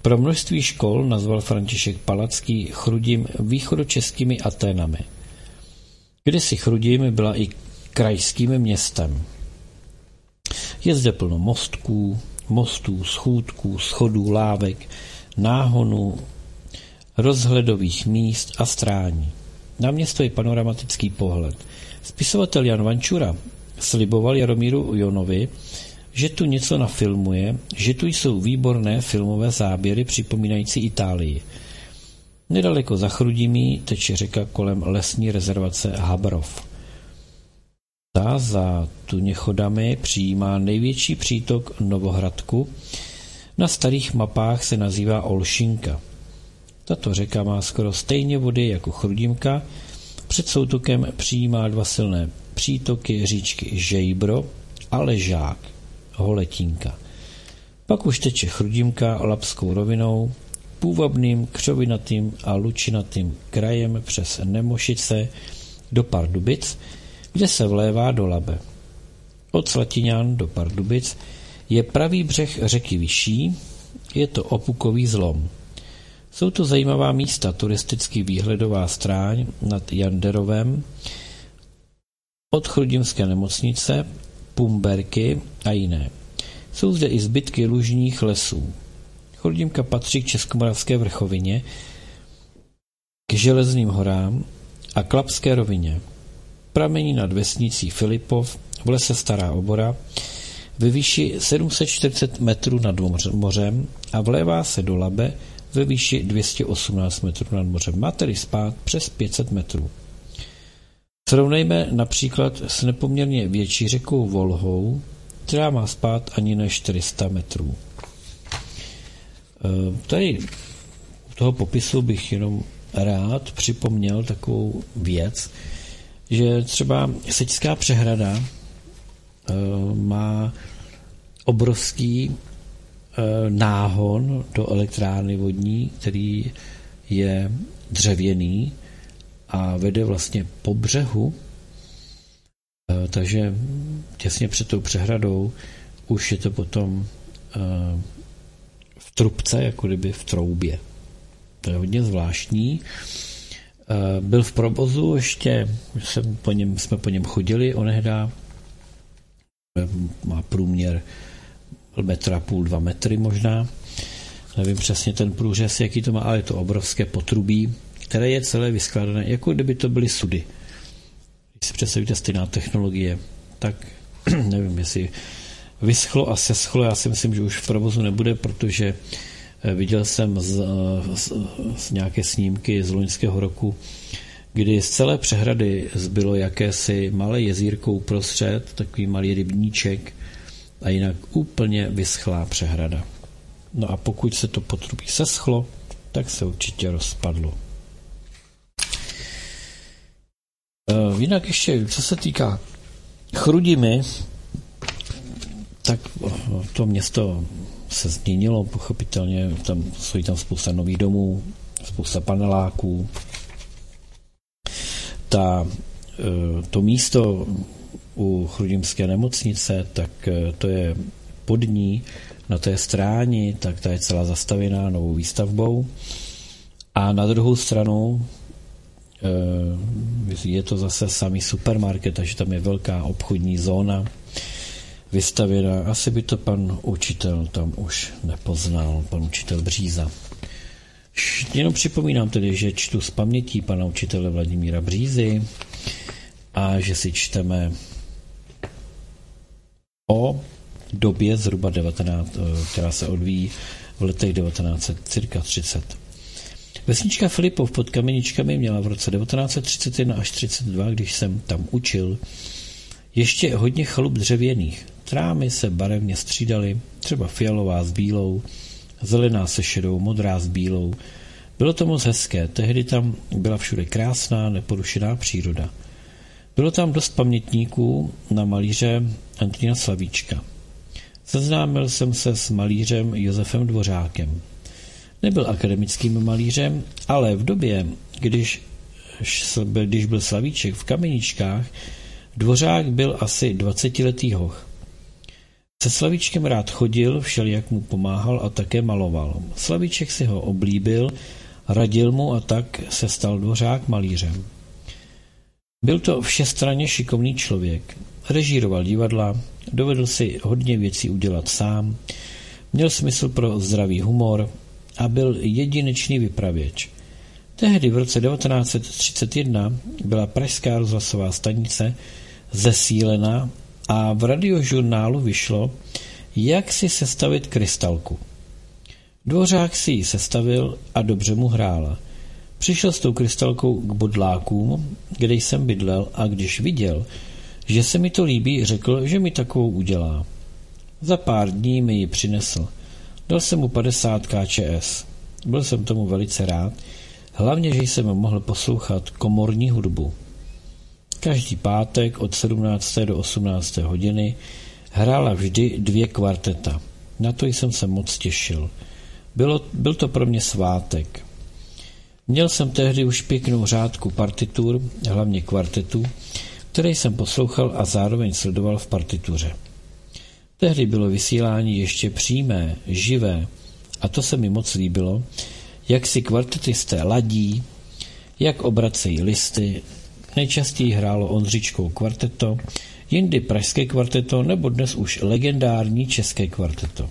Pro množství škol nazval František Palacký Chrudim východočeskými Aténami. Kdysi Chrudim byla i krajským městem. Je zde plno mostků, mostů, schůdků, schodů, lávek, náhonů, rozhledových míst a strání. Na město je panoramatický pohled. Spisovatel Jan Vančura sliboval Jaromíru Jonovi, že tu něco nafilmuje, že tu jsou výborné filmové záběry připomínající Itálii. Nedaleko za Chrudimí teče řeka kolem lesní rezervace Habrov. Ta za Tuněchodami přijímá největší přítok Novohradku. Na starých mapách se nazývá Olšinka. Tato řeka má skoro stejně vody jako Chrudimka. Před soutokem přijímá dva silné přítoky říčky Žejbro a Ležák, Holetínka. Pak už teče Chrudimka Lapskou rovinou, půvabným, křovinatým a lučinatým krajem přes Nemošice do Pardubic, kde se vlévá do Labe. Od Slatiňan do Pardubic je pravý břeh řeky vyšší, je to opukový zlom. Jsou to zajímavá místa, turisticky výhledová stráň nad Janderovem, od Chrudimské nemocnice, Pumberky a jiné. Jsou zde i zbytky lužních lesů. Chrudimka patří k Českomoravské vrchovině, k Železným horám a k Lapské rovině. Pramení nad vesnicí Filipov v lese Stará Obora ve výši sedm set čtyřicet metrů nad mořem a vlévá se do Labe ve výši dvě stě osmnáct metrů nad mořem. Má tedy spát přes pět set metrů. Srovnejme například s nepoměrně větší řekou Volhou, která má spát ani ne čtyři sta metrů. Tady u toho popisu bych jenom rád připomněl takovou věc, že třeba Sečská přehrada má obrovský náhon do elektrárny vodní, který je dřevěný a vede vlastně po břehu, takže těsně před tou přehradou už je to potom v trubce, jako kdyby v troubě. To je hodně zvláštní. Byl v provozu, ještě jsem po něm, jsme po něm chodili onehdá, má průměr metra půl, dva metry možná. Nevím přesně ten průřez, jaký to má, ale je to obrovské potrubí, které je celé vyskládané, jako kdyby to byly sudy. Když si představíte stejná technologie, tak nevím, jestli vyschlo a seschlo, já si myslím, že už v provozu nebude, protože viděl jsem z, z, z nějaké snímky z loňského roku, kdy z celé přehrady zbylo jakési malé jezírko uprostřed, takový malý rybníček a jinak úplně vyschlá přehrada. No a pokud se to potrubí seschlo, tak se určitě rozpadlo. E, jinak ještě, co se týká Chrudimi, tak to město se změnilo, pochopitelně, tam jsou tam spousta nových domů, spousta paneláků. Ta, to místo u Chrudimské nemocnice, tak to je pod ní, na té stráni, tak ta je celá zastavěná novou výstavbou. A na druhou stranu je to zase samý supermarket, takže tam je velká obchodní zóna vystavěná. Asi by to pan učitel tam už nepoznal, pan učitel Bříza. Jenom připomínám tedy, že čtu z pamětí pana učitele Vladimíra Břízy a že si čteme o době zhruba devatenáct, která se odvíjí v letech devatenáct set třicet. Vesnička Filipov pod Kameničkami měla v roce devatenáct set třicet jedna až třicet dva, když jsem tam učil, ještě hodně chalup dřevěných. Trámy se barevně střídaly, třeba fialová s bílou, zelená se šedou, modrá s bílou. Bylo to moc hezké, tehdy tam byla všude krásná, neporušená příroda. Bylo tam dost pamětníků na malíře Antonína Slavíčka. Seznámil jsem se s malířem Josefem Dvořákem. Nebyl akademickým malířem, ale v době, když, když byl Slavíček v Kameničkách, Dvořák byl asi dvacetiletý hoch. Se Slavíčkem rád chodil, všelijak mu pomáhal a také maloval. Slavíček si ho oblíbil, radil mu a tak se stal Dvořák malířem. Byl to všestranně šikovný člověk. Režíroval divadla, dovedl si hodně věcí udělat sám, měl smysl pro zdravý humor a byl jedinečný vypravěč. Tehdy v roce devatenáct set třicet jedna byla pražská rozhlasová stanice zesílena a v radiožurnálu vyšlo, jak si sestavit krystalku. Dvořák si ji sestavil a dobře mu hrála. Přišel s tou krystalkou k Bodlákům, kde jsem bydlel, a když viděl, že se mi to líbí, řekl, že mi takovou udělá. Za pár dní mi ji přinesl. Dal jsem mu padesát K Č S. Byl jsem tomu velice rád, hlavně, že jsem mohl poslouchat komorní hudbu. Každý pátek od sedmnácté do osmnácté hodiny hrála vždy dvě kvarteta. Na to jsem se moc těšil. Bylo, byl to pro mě svátek. Měl jsem tehdy už pěknou řádku partitur, hlavně kvartetů, které jsem poslouchal a zároveň sledoval v partituře. Tehdy bylo vysílání ještě přímé, živé, a to se mi moc líbilo, jak si kvartetisté ladí, jak obracejí listy. Nejčastěji hrálo Ondřičkou kvarteto, jindy pražské kvarteto nebo dnes už legendární české kvarteto.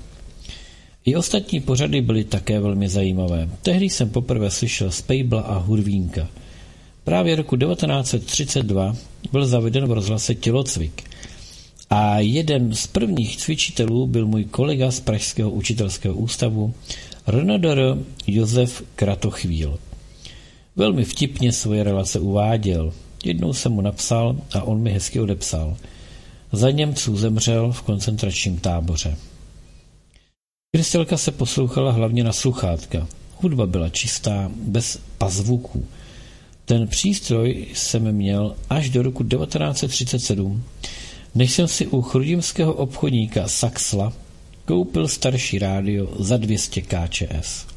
I ostatní pořady byly také velmi zajímavé. Tehdy jsem poprvé slyšel Spejbla a Hurvínka. Právě roku devatenáct set třicet dva byl zaveden v rozhlase tělocvik a jeden z prvních cvičitelů byl můj kolega z Pražského učitelského ústavu R N D R Josef Kratochvíl. Velmi vtipně svoje relace uváděl. Jednou jsem mu napsal a on mi hezky odepsal. Za Němců zemřel v koncentračním táboře. Krystelka se poslouchala hlavně na sluchátka. Hudba byla čistá, bez pazvuků. Ten přístroj jsem měl až do roku devatenáct set třicet sedm, než jsem si u chrudimského obchodníka Saxla koupil starší rádio za dvě stě K Č S.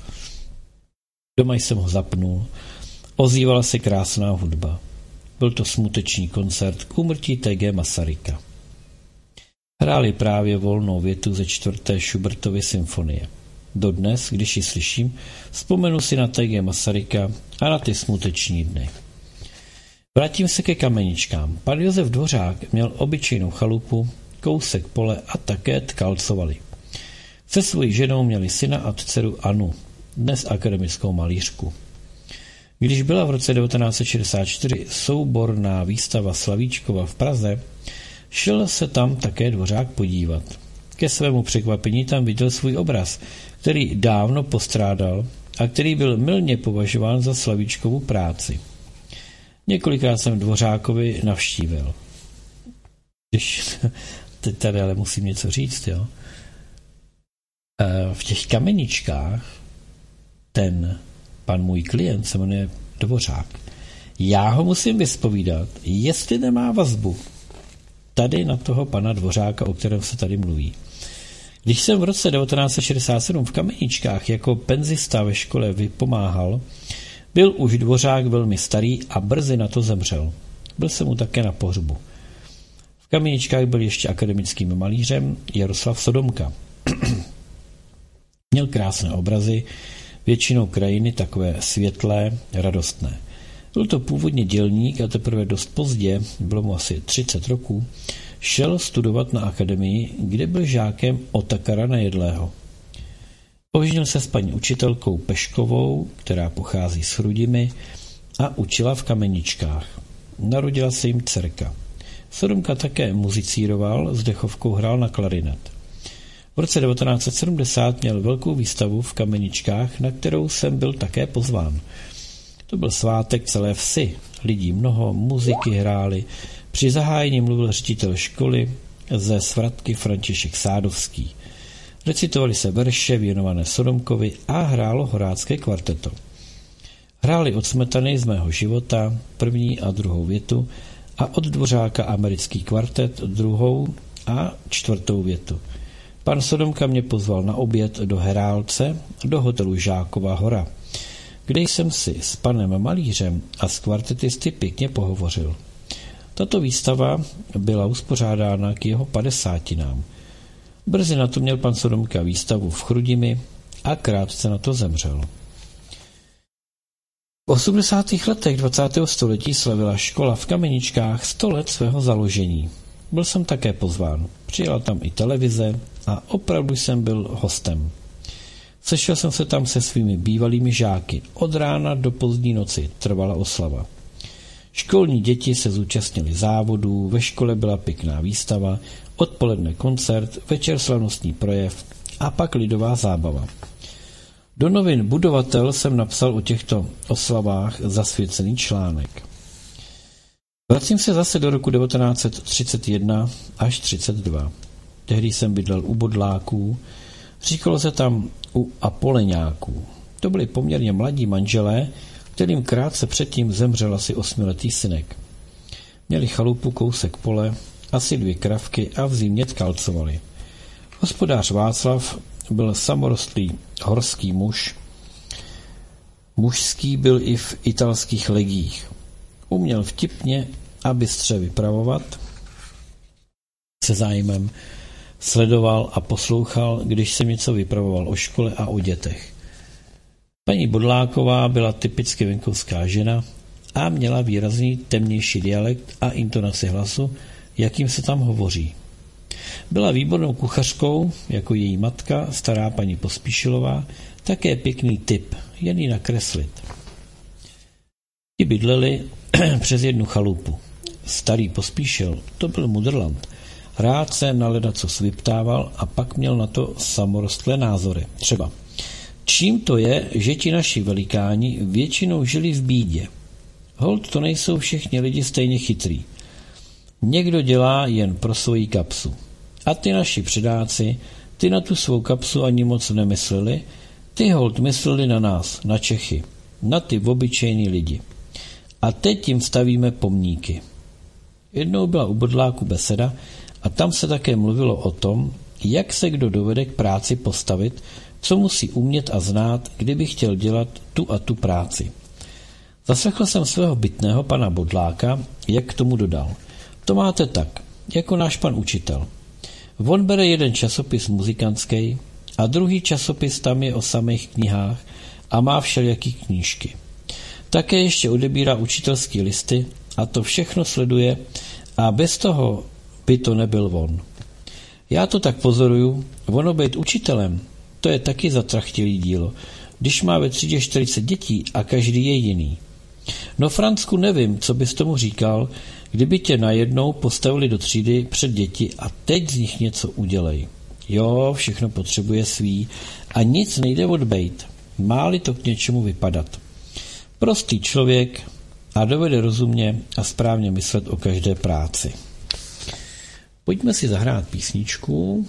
Doma jsem ho zapnul. Ozývala se krásná hudba. Byl to smuteční koncert k úmrtí T G Masaryka. Hráli právě volnou větu ze čtvrté Schubertovy symfonie. Dodnes, když ji slyším, vzpomenu si na T G Masaryka a na ty smuteční dny. Vrátím se ke kameničkám. Pan Josef Dvořák měl obyčejnou chalupu, kousek pole a také tkalcovali. Se svojí ženou měli syna a dceru Anu, dnes akademickou malířku. Když byla v roce devatenáct set šedesát čtyři souborná výstava Slavíčkova v Praze, šel se tam také Dvořák podívat. Ke svému překvapení tam viděl svůj obraz, který dávno postrádal a který byl mylně považován za Slavíčkovu práci. Několikrát jsem Dvořákovi navštívil. Když, teď tady ale musím něco říct, jo. V těch kameničkách ten pan můj klient se jmenuje Dvořák. Já ho musím vyspovídat, jestli nemá vazbu tady na toho pana Dvořáka, o kterém se tady mluví. Když jsem v roce devatenáct set šedesát sedm v kameničkách jako penzista ve škole vypomáhal, byl už Dvořák velmi starý a brzy na to zemřel. Byl jsem mu také na pohřbu. V kameničkách byl ještě akademickým malířem Jaroslav Sodomka. Měl krásné obrazy, většinou krajiny takové světlé, radostné. Byl to původně dělník a teprve dost pozdě, bylo mu asi třicet roků, šel studovat na akademii, kde byl žákem Otakara Nejedlého. Oženil se s paní učitelkou Peškovou, která pochází z Chrudimi, a učila v kameničkách. Narodila se jim dcerka. Sodomka také muzicíroval, s dechovkou hrál na klarinet. V roce devatenáct set sedmdesát měl velkou výstavu v kameničkách, na kterou jsem byl také pozván. To byl svátek celé vsi, lidí mnoho, muziky hráli, při zahájení mluvil ředitel školy ze Svratky František Sádovský. Recitovali se verše věnované Sodomkovi a hrálo horácké kvarteto. Hráli od Smetany z mého života první a druhou větu a od Dvořáka americký kvartet druhou a čtvrtou větu. Pan Sodomka mě pozval na oběd do Herálce, do hotelu Žákova hora, kde jsem si s panem malířem a s kvartetisty pěkně pohovořil. Tato výstava byla uspořádána k jeho padesátinám. Brzy na to měl pan Sodomka výstavu v Chrudimi a krátce na to zemřel. V osmdesátých letech dvacátého století slavila škola v Kameničkách sto let svého založení. Byl jsem také pozván. Přijela tam i televize a opravdu jsem byl hostem. Sešel jsem se tam se svými bývalými žáky. Od rána do pozdní noci trvala oslava. Školní děti se zúčastnili závodů, ve škole byla pěkná výstava, odpoledne koncert, večer slavnostní projev a pak lidová zábava. Do novin Budovatel jsem napsal o těchto oslavách zasvěcený článek. Vracím se zase do roku devatenáct set třicet jedna až třicet dva. Tehdy jsem bydlel u Bodláků, říkalo se tam u Apoleňáků. To byli poměrně mladí manželé, kterým krátce předtím zemřel asi osmiletý synek. Měli chalupu kousek pole, asi dvě kravky a v zimě tkalcovali. Hospodář Václav byl samorostlý horský muž. Mužský byl i v italských legích. Uměl vtipně a bystře vypravovat. Se zájmem sledoval a poslouchal, když jsem něco vypravoval o škole a o dětech. Paní Bodláková byla typicky venkovská žena a měla výrazný temnější dialekt a intonaci hlasu, jakým se tam hovoří. Byla výbornou kuchařkou, jako její matka, stará paní Pospíšilová, také pěkný typ, jen ji nakreslit. Ti bydleli přes jednu chalupu. Starý Pospíšil, to byl mudrland. Rád se na ledacos vyptával a pak měl na to samorostlé názory. Třeba, čím to je, že ti naši velikáni většinou žili v bídě? Holt to nejsou všichni lidi stejně chytrý. Někdo dělá jen pro svoji kapsu. A ty naši předáci, ty na tu svou kapsu ani moc nemysleli, ty holt mysleli na nás, na Čechy, na ty obyčejný lidi. A teď jim stavíme pomníky. Jednou byla u Bodláku beseda a tam se také mluvilo o tom, jak se kdo dovede k práci postavit, co musí umět a znát, kdyby chtěl dělat tu a tu práci. Zaslechl jsem svého bytného pana Bodláka, jak k tomu dodal. To máte tak, jako náš pan učitel. On bere jeden časopis muzikantský a druhý časopis tam je o samých knihách a má všelijaký knížky. Také ještě odebírá učitelský listy a to všechno sleduje a bez toho by to nebyl on. Já to tak pozoruju, ono být učitelem, to je taky zatrachtilý dílo, když má ve třídě čtyřicet dětí a každý je jiný. No Francku, nevím, co bys tomu říkal, kdyby tě najednou postavili do třídy před děti a teď z nich něco udělej. Jo, všechno potřebuje svý a nic nejde odbejt, má-li to k něčemu vypadat. Prostý člověk a dovede rozumně a správně myslet o každé práci. Pojďme si zahrát písničku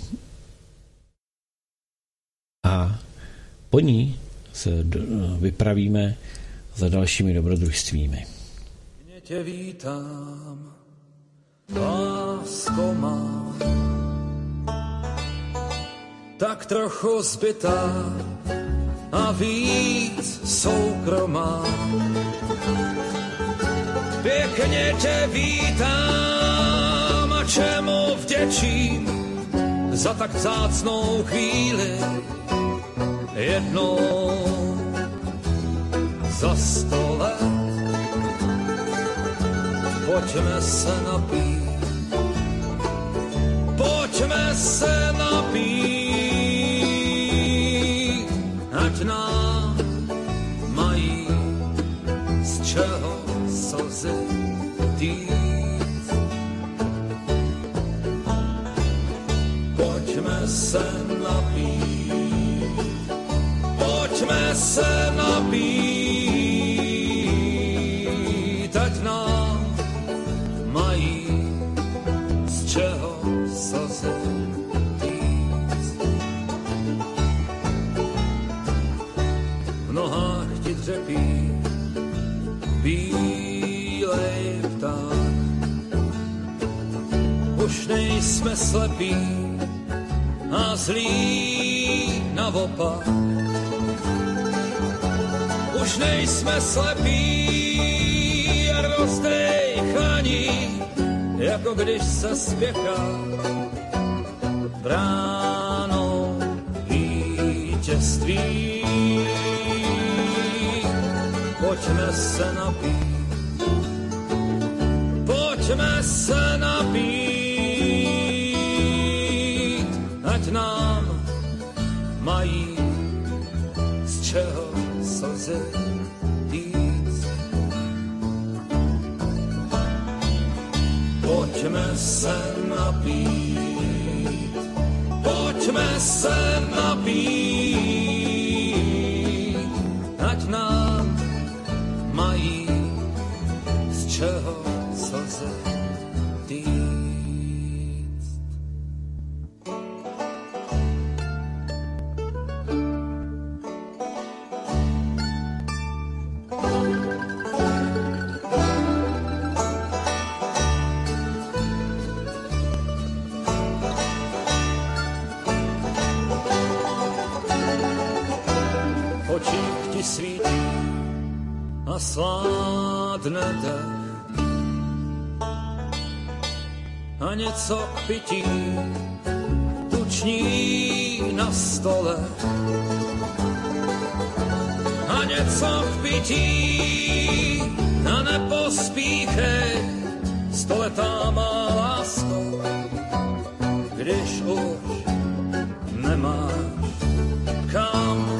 a po ní se vypravíme za dalšími dobrodružstvími. Mě tě vítám, lásko má, tak trochu zbytá a víc soukromá. Pěkně tě vítám a čemu vděčím za tak vzácnou chvíli jednou za sto let. Pojďme se napít, pojďme se napít, ať nám mají z čeho slzy týct. Pojďme se napít, pojďme se napít, ať nám mají z čeho slzy týct. V nohách ti dřepí bílej pták. Už nejsme slepí a zlí naopak. Už nejsme slepí a rozdejchaní, jako když se spěchá. Brán štěstí. Pojďme se napít, pojďme se napít, ať nám mají z čeho slzy víc. Pojďme se napít, pojďme se napít, ať nám mají z čeho slzy týct. V očích ti svítí a sládne dech a něco k pití tuční na stole a něco k pití a nepospíchej, stoletá má lásko, když už nemáš kam.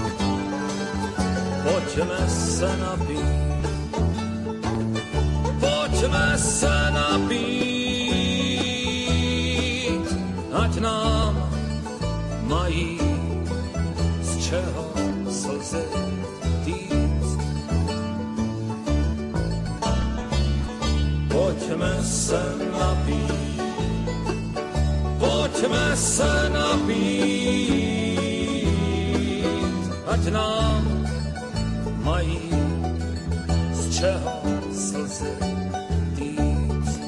Pojďme se napít, pojďme se napít, ať nám mají z čeho slzy týct. Pojďme se napít, pojďme se napít, ať nám mají z čeho slzy týct.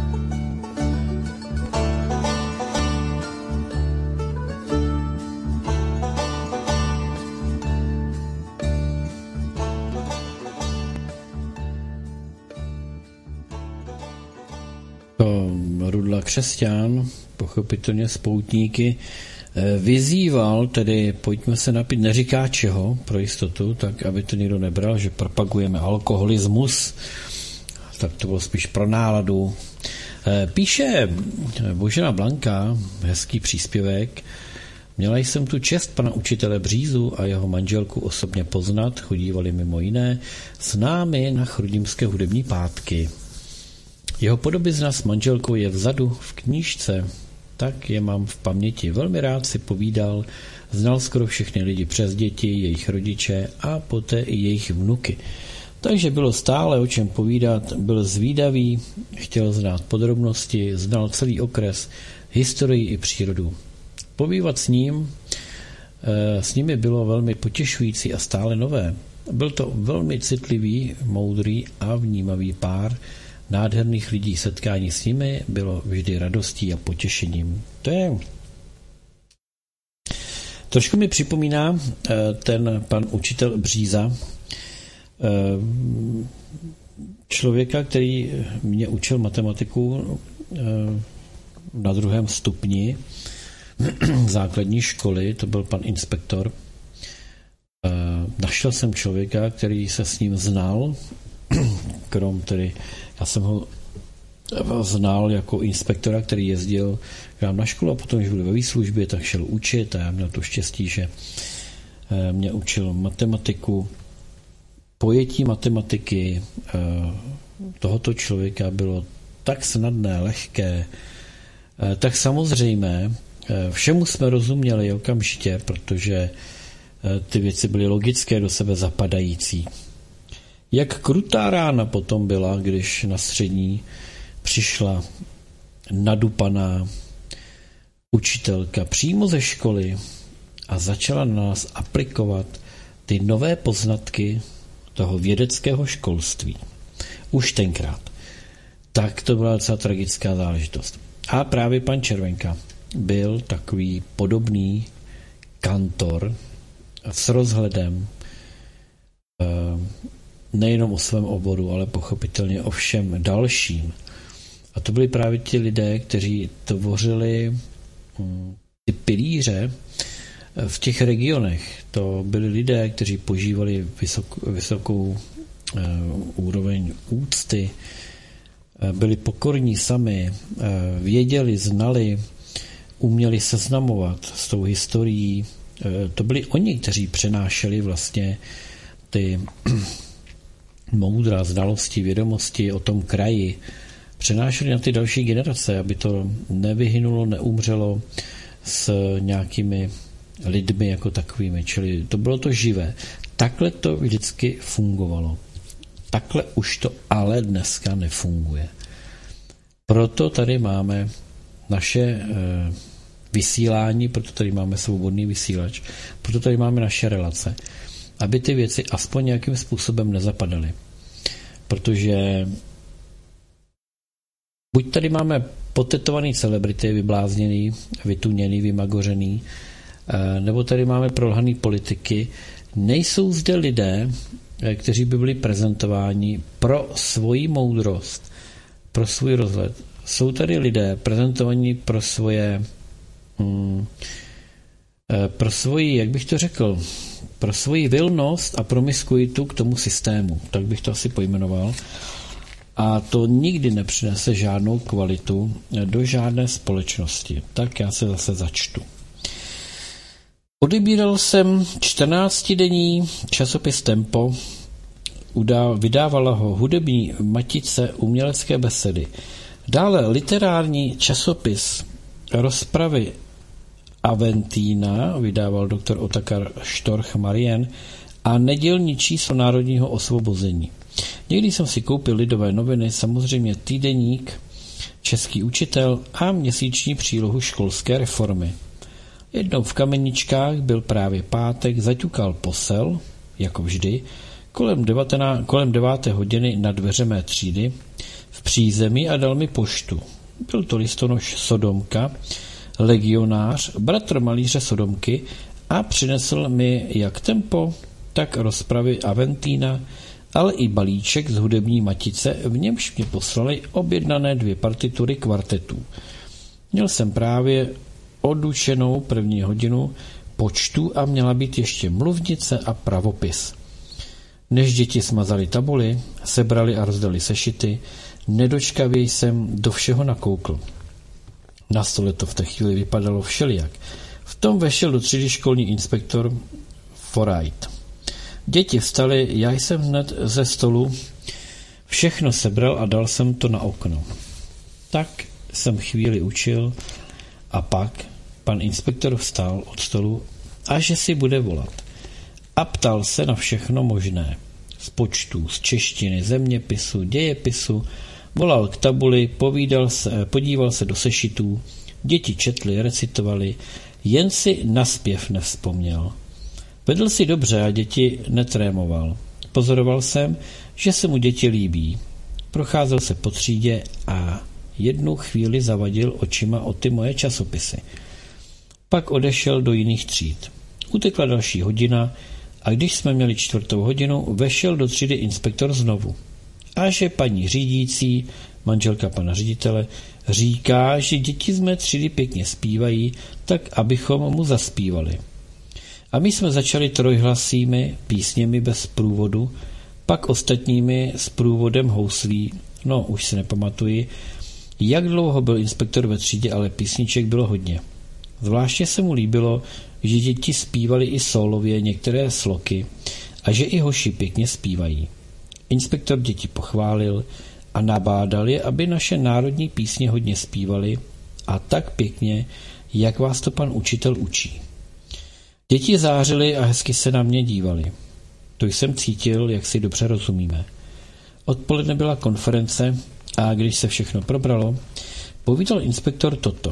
To Rudla Křesťan, pochopitelně spoutníky, vyzýval, tedy pojďme se napít, neříká čeho pro jistotu, tak aby to někdo nebral, že propagujeme alkoholismus, tak to bylo spíš pro náladu. Píše Božena Blanka, hezký příspěvek, měla jsem tu čest pana učitele Břízu a jeho manželku osobně poznat, chodívali mimo jiné s námi na chrudimské hudební pátky. Jeho podobizna s manželkou je vzadu v knížce, tak je mám v paměti. Velmi rád si povídal, znal skoro všechny lidi přes děti, jejich rodiče a poté i jejich vnuky. Takže bylo stále o čem povídat, byl zvídavý, chtěl znát podrobnosti, znal celý okres, historii i přírodu. Pobývat s ním, s nimi bylo velmi potěšující a stále nové. Byl to velmi citlivý, moudrý a vnímavý pár, nádherných lidí, setkání s nimi bylo vždy radostí a potěšením. To je... Trošku mi připomíná ten pan učitel Bříza, člověka, který mě učil matematiku na druhém stupni základní školy, to byl pan inspektor. Našel jsem člověka, který se s ním znal, krom tedy já jsem ho znal jako inspektora, který jezdil na školu a potom, když byl ve výslužbě, tak šel učit a já měl to štěstí, že mě učil matematiku. Pojetí matematiky tohoto člověka bylo tak snadné, lehké, tak samozřejmé. Všemu jsme rozuměli okamžitě, protože ty věci byly logické, do sebe zapadající. Jak krutá rána potom byla, když na střední přišla nadupaná učitelka přímo ze školy a začala na nás aplikovat ty nové poznatky toho vědeckého školství. Už tenkrát. Tak to byla docela tragická záležitost. A právě pan Červenka byl takový podobný kantor s rozhledem nejenom o svém oboru, ale pochopitelně o všem dalším. A to byli právě ti lidé, kteří tvořili ty pilíře v těch regionech to byli lidé, kteří požívali vysok, vysokou uh, úroveň úcty, uh, byli pokorní sami, uh, věděli, znali, uměli seznamovat s tou historií. Uh, to byli oni, kteří přenášeli vlastně ty moudra, znalosti, vědomosti o tom kraji, přenášeli na ty další generace, aby to nevyhynulo, neumřelo s nějakými lidmi jako takovými. Čili to bylo to živé. Takhle to vždycky fungovalo. Takhle už to ale dneska nefunguje. Proto tady máme naše e, vysílání, proto tady máme svobodný vysílač, proto tady máme naše relace, aby ty věci aspoň nějakým způsobem nezapadaly. Protože buď tady máme potetovaný celebrity, vyblázněný, vytuněný, vymagořený, nebo tady máme prolhaný politiky. Nejsou zde lidé, kteří by byli prezentováni pro svoji moudrost, pro svůj rozhled. Jsou tady lidé prezentovaní pro svoje hmm, pro svoji, jak bych to řekl, pro svoji vilnost a promiskuitu k tomu systému. Tak bych to asi pojmenoval. A to nikdy nepřinese žádnou kvalitu do žádné společnosti. Tak já se zase začtu. Odebíral jsem čtrnáctidenní časopis Tempo, vydávala ho hudební matice Umělecké besedy. Dále literární časopis Rozpravy Aventína vydával doktor Otakar Štorch Marien a nedělní číslo Národního osvobození. Někdy jsem si koupil Lidové noviny, samozřejmě týdeník, Český učitel a měsíční přílohu školské reformy. Jednou v Kameničkách byl právě pátek, zaťukal posel, jako vždy, kolem, devatená, kolem deváté hodiny na dveře mé třídy v přízemí a dal mi poštu. Byl to listonoš Sodomka, legionář, bratr malíře Sodomky a přinesl mi jak Tempo, tak Rozpravy Aventína, ale i balíček z hudební matice, v němž mě poslali objednané dvě partitury kvartetů. Měl jsem právě odučenou první hodinu počtu a měla být ještě mluvnice a pravopis. Než děti smazali tabuly, sebrali a rozdali sešity, nedočkavě jsem do všeho nakoukl. Na stole to v té chvíli vypadalo všelijak. V tom vešel do třídy školní inspektor Forajt. Děti vstaly, já jsem hned ze stolu všechno sebral a dal jsem to na okno. Tak jsem chvíli učil a pak pan inspektor vstal od stolu a že si bude volat. A ptal se na všechno možné. Z počtů, z češtiny, zeměpisu, dějepisu, volal k tabuli, povídal se, podíval se do sešitů, děti četli, recitovali, jen si naspěv nevzpomněl. Vedl si dobře a děti netrémoval. Pozoroval jsem, že se mu děti líbí. Procházel se po třídě a jednu chvíli zavadil očima o ty moje časopisy. Pak odešel do jiných tříd. Utekla další hodina a když jsme měli čtvrtou hodinu, vešel do třídy inspektor znovu. A že paní řídící, manželka pana ředitele, říká, že děti z mé třídy pěkně zpívají, tak abychom mu zaspívali. A my jsme začali trojhlasými písněmi bez průvodu, pak ostatními s průvodem houslí, no už se nepamatuji, jak dlouho byl inspektor ve třídě, ale písniček bylo hodně. Zvláště se mu líbilo, že děti zpívali i sólově některé sloky a že i hoši pěkně zpívají. Inspektor děti pochválil a nabádal je, aby naše národní písně hodně zpívali a tak pěkně, jak vás to pan učitel učí. Děti zářily a hezky se na mě dívali. To jsem cítil, jak si dobře rozumíme. Odpoledne byla konference a když se všechno probralo, povídal inspektor toto.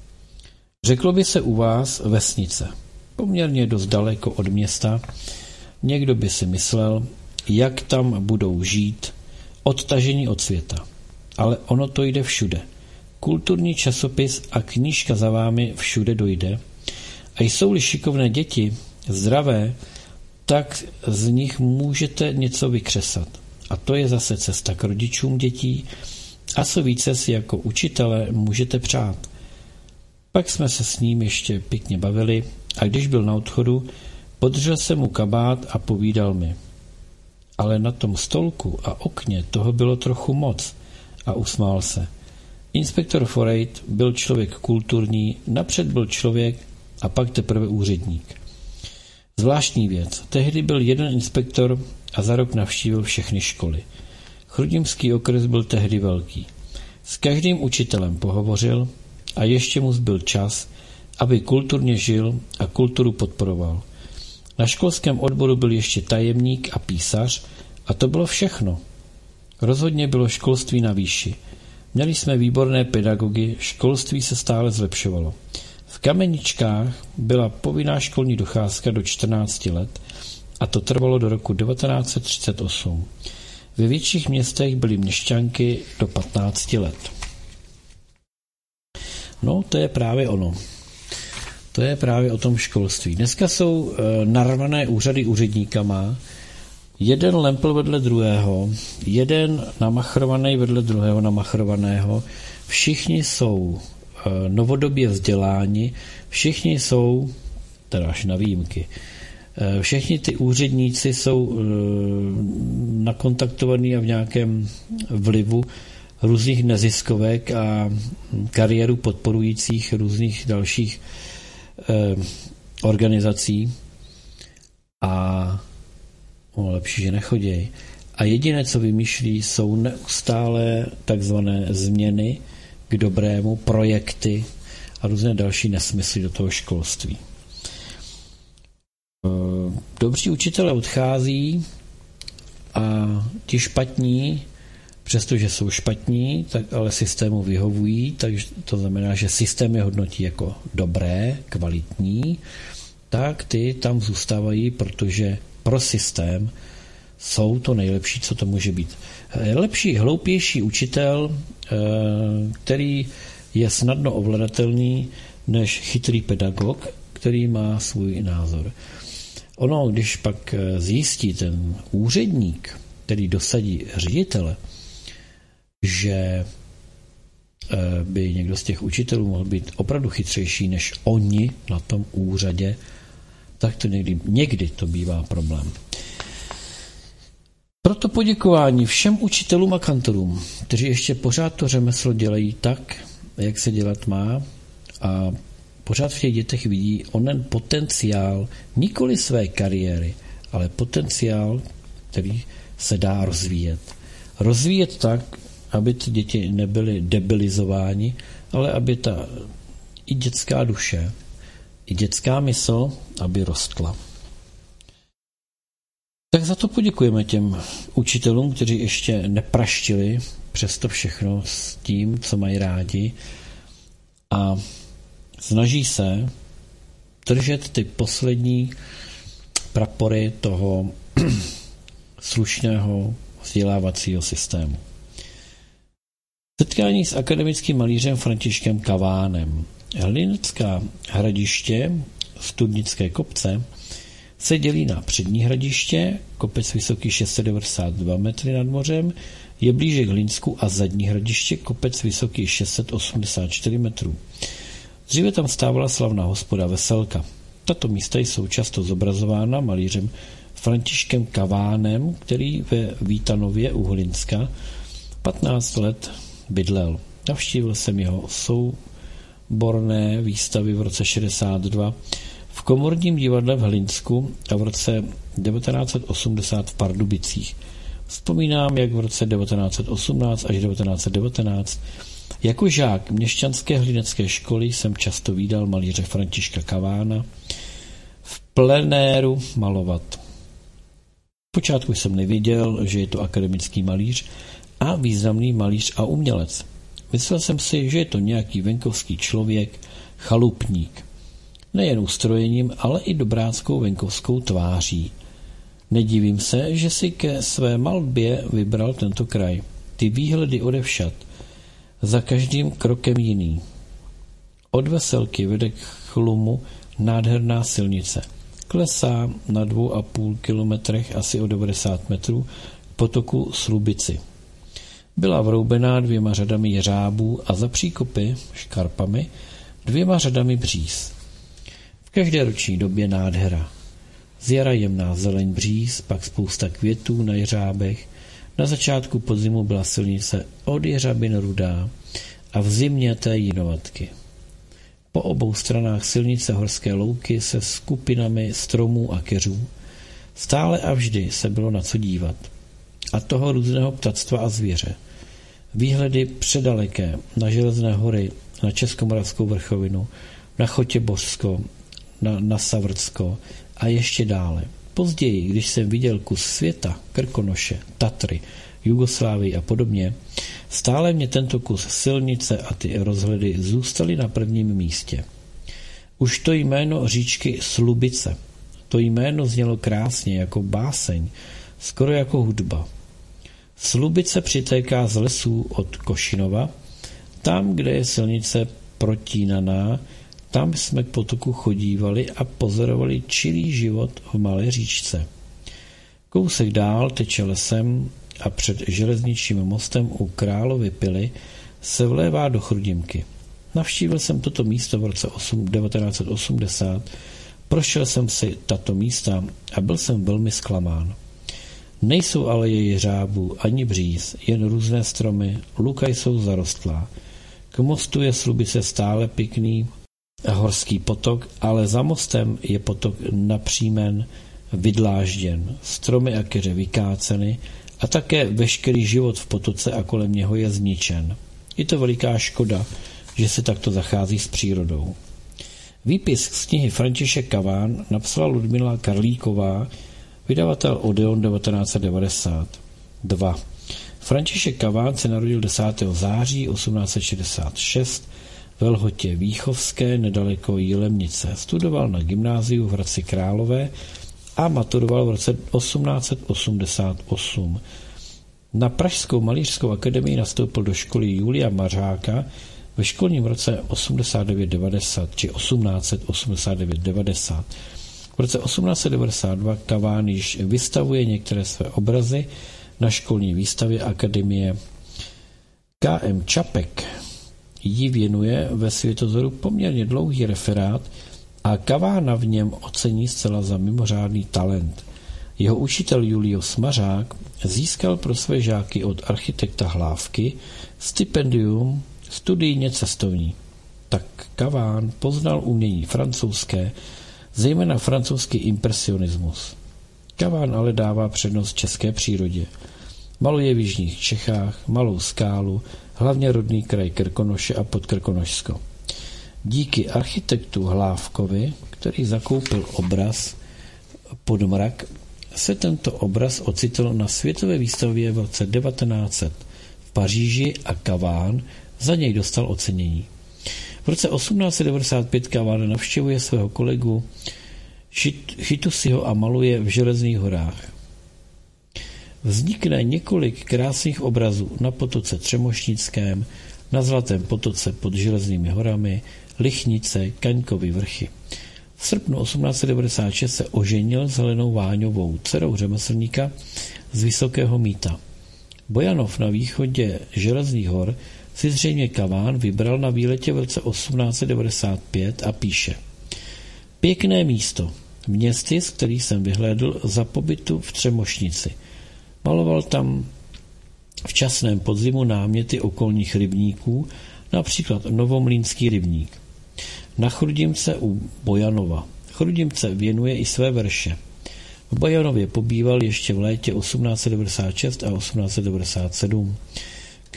Řeklo by se u vás vesnice, poměrně dost daleko od města. Někdo by si myslel, jak tam budou žít, odtažení od světa. Ale ono to jde všude. Kulturní časopis a knížka za vámi všude dojde. A jsou-li šikovné děti, zdravé, tak z nich můžete něco vykřesat. A to je zase cesta k rodičům dětí a co více si jako učitele můžete přát. Pak jsme se s ním ještě pěkně bavili a když byl na odchodu, podržel jsem mu kabát a povídal mi. Ale na tom stolku a okně toho bylo trochu moc a usmál se. Inspektor Forejt byl člověk kulturní, napřed byl člověk a pak teprve úředník. Zvláštní věc. Tehdy byl jeden inspektor a za rok navštívil všechny školy. Chrudimský okres byl tehdy velký. S každým učitelem pohovořil a ještě mu zbyl čas, aby kulturně žil a kulturu podporoval. Na školském odboru byl ještě tajemník a písař a to bylo všechno. Rozhodně bylo školství na výši. Měli jsme výborné pedagogy, školství se stále zlepšovalo. V Kameničkách byla povinná školní docházka do čtrnácti let a to trvalo do roku devatenáct set třicet osm. Ve větších městech byly měšťanky do patnácti let. No, to je právě ono. To je právě o tom školství. Dneska jsou e, narvané úřady úředníkama, jeden lempl vedle druhého, jeden namachrovaný vedle druhého namachrovaného, všichni jsou e, novodobě vzděláni, všichni jsou, teda až na výjimky, e, všichni ty úředníci jsou e, nakontaktovaní a v nějakém vlivu různých neziskovek a kariéru podporujících různých dalších eh, organizací a no, lepší, že nechoděj. A jediné, co vymýšlí, jsou neustále takzvané změny k dobrému, projekty a různé další nesmysly do toho školství. Dobří učitelé odchází a ti špatní, přestože jsou špatní, tak ale systému vyhovují, takže to znamená, že systém je hodnotí jako dobré, kvalitní, tak ty tam zůstávají, protože pro systém jsou to nejlepší, co to může být. Lepší, hloupější učitel, který je snadno ovladatelný, než chytrý pedagog, který má svůj názor. Ono, když pak zjistí ten úředník, který dosadí ředitele, že by někdo z těch učitelů mohl být opravdu chytřejší než oni na tom úřadě, tak to někdy, někdy to bývá problém. Proto poděkování všem učitelům a kantorům, kteří ještě pořád to řemeslo dělají tak, jak se dělat má a pořád v těch dětech vidí onen potenciál, nikoli své kariéry, ale potenciál, který se dá rozvíjet. Rozvíjet tak, aby ty děti nebyly debilizováni, ale aby ta i dětská duše, i dětská mysl, aby rostla. Tak za to poděkujeme těm učitelům, kteří ještě nepraštili přes to všechno s tím, co mají rádi a snaží se držet ty poslední prapory toho slušného vzdělávacího systému. Setkání s akademickým malířem Františkem Kavánem. Hlinecká hradiště Studnické kopce se dělí na přední hradiště, kopec vysoký šest set devadesát dva metrů nad mořem, je blíže k Hlinsku a zadní hradiště, kopec vysoký šest set osmdesát čtyři metrů. Dříve tam stávala slavná hospoda Veselka. Tato místa jsou často zobrazována malířem Františkem Kavánem, který ve Vítanově u Hlinska patnáct let bydlel. Navštívil jsem jeho souborné výstavy v roce šedesát dva v Komorním divadle v Hlinsku a v roce devatenáct set osmdesát v Pardubicích. Vzpomínám, jak v roce devatenáct set osmnáct až devatenáct set devatenáct jako žák měšťanské hlinecké školy jsem často vídal malíře Františka Kavána v plenéru malovat. Počátku jsem nevěděl, že je to akademický malíř a významný malíř a umělec. Myslel jsem si, že je to nějaký venkovský člověk, chalupník. Nejen ustrojením, ale i dobráckou venkovskou tváří. Nedivím se, že si ke své malbě vybral tento kraj. Ty výhledy odevšad, za každým krokem jiný. Od Veselky vede k Chlumu nádherná silnice. Klesá na dvou a půl kilometrech asi o devadesát metrů k potoku Slubici. Byla vroubená dvěma řadami jeřábů a za příkopy, škarpami, dvěma řadami bříz. V každé roční době nádhera. Z jara jemná zeleň bříz, pak spousta květů na jeřábech. Na začátku podzimu byla silnice od jeřabin rudá a v zimě té jinovatky. Po obou stranách silnice horské louky se skupinami stromů a keřů. Stále a vždy se bylo na co dívat. A toho různého ptactva a zvěře. Výhledy předaleké na Železné hory, na Českomoravskou vrchovinu, na Chotěbořsko, na, na Savrcko a ještě dále. Později, když jsem viděl kus světa, Krkonoše, Tatry, Jugoslávii a podobně, stále mě tento kus silnice a ty rozhledy zůstaly na prvním místě. Už to jméno říčky Slubice, to jméno znělo krásně jako báseň, skoro jako hudba. Slubice přitéká z lesů od Košinova, tam, kde je silnice protínaná, tam jsme k potoku chodívali a pozorovali čilý život v malé říčce. Kousek dál teče lesem a před železničním mostem u Královy Pily se vlévá do Chrudimky. Navštívil jsem toto místo v roce devatenáct set osmdesát, prošel jsem si tato místa a byl jsem velmi zklamán. Nejsou aleje jeřábů ani bříz, jen různé stromy, luka jsou zarostlá. K mostu je Slubice stále pěkný a horský potok, ale za mostem je potok napřímen, vydlážděn, stromy a keře vykáceny a také veškerý život v potoce a kolem něho je zničen. Je to veliká škoda, že se takto zachází s přírodou. Výpis z knihy František Kaván napsala Ludmila Karlíková, vydavatel Odeon devatenáct set devadesát dva. František Kaván se narodil desátého září osmnáct set šedesát šest ve Lhotě Výchovské nedaleko Jilemnice. Studoval na gymnáziu v Hradci Králové a maturoval v roce osmnáct set osmdesát osm. Na Pražskou malířskou akademii nastoupil do školy Julia Mařáka ve školním roce osmdesát devět devadesát či osmnáct set osmdesát devět devadesát. V roce osmnáct set devadesát dva Kaván již vystavuje některé své obrazy na školní výstavě Akademie. K M Čapek jí věnuje ve Světozoru poměrně dlouhý referát a Kavána v něm ocení zcela za mimořádný talent. Jeho učitel Julius Mařák získal pro své žáky od architekta Hlávky stipendium studijně cestovní. Tak Kaván poznal umění francouzské, zejména francouzský impresionismus. Kaván ale dává přednost české přírodě. Maluje v jižních Čechách, Malou Skálu, hlavně rodný kraj Krkonoše a Podkrkonošsko. Díky architektu Hlávkovi, který zakoupil obraz Podmrak, se tento obraz ocitl na světové výstavě v roce devatenáct set v Paříži a Kaván za něj dostal ocenění. V roce osmnáct set devadesát pět Kaván navštěvuje svého kolegu Chytusiho a maluje v Železných horách. Vznikne několik krásných obrazů na potoce Třemošnickém, na Zlatém potoce pod Železnými horami, Lichnice, Kaňkovy vrchy. V srpnu osmnáct set devadesát šest se oženil s Helenou Váňovou, dcerou řemeslníka z Vysokého Mýta. Bojanov na východě Železných hor si zřejmě Kaván vybral na výletě v roce osmnáct set devadesát pět a píše: Pěkné místo, městy, z kterých jsem vyhlédl za pobytu v Třemošnici. Maloval tam v časném podzimu náměty okolních rybníků, například Novomlýnský rybník. Na Chrudimce u Bojanova. Chrudimce věnuje i své verše. V Bojanově pobýval ještě v létě osmnáct set devadesát šest a osmnáct set devadesát sedm. K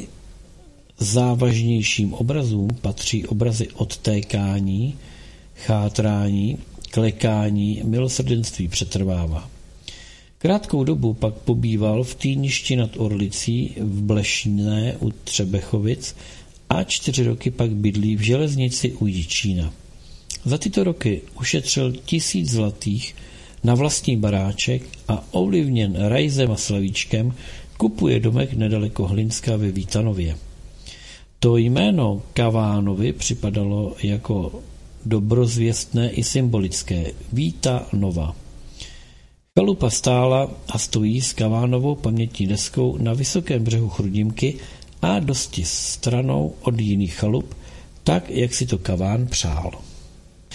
nejzávažnějším obrazům patří obrazy odtékání, chátrání, klekání, milosrdenství přetrvává. Krátkou dobu pak pobýval v Týništi nad Orlicí, v Blešné u Třebechovic a čtyři roky pak bydlí v Železnici u Jičína. Za tyto roky ušetřil tisíc zlatých na vlastní baráček a ovlivněn rajzem a slavíčkem kupuje domek nedaleko Hlinska ve Vítanově. To jméno Kavánovi připadalo jako dobrozvěstné i symbolické Vítanova. Chalupa stála a stojí s Kavánovou pamětní deskou na vysokém břehu Chrudimky a dosti stranou od jiných chalup, tak, jak si to Kaván přál.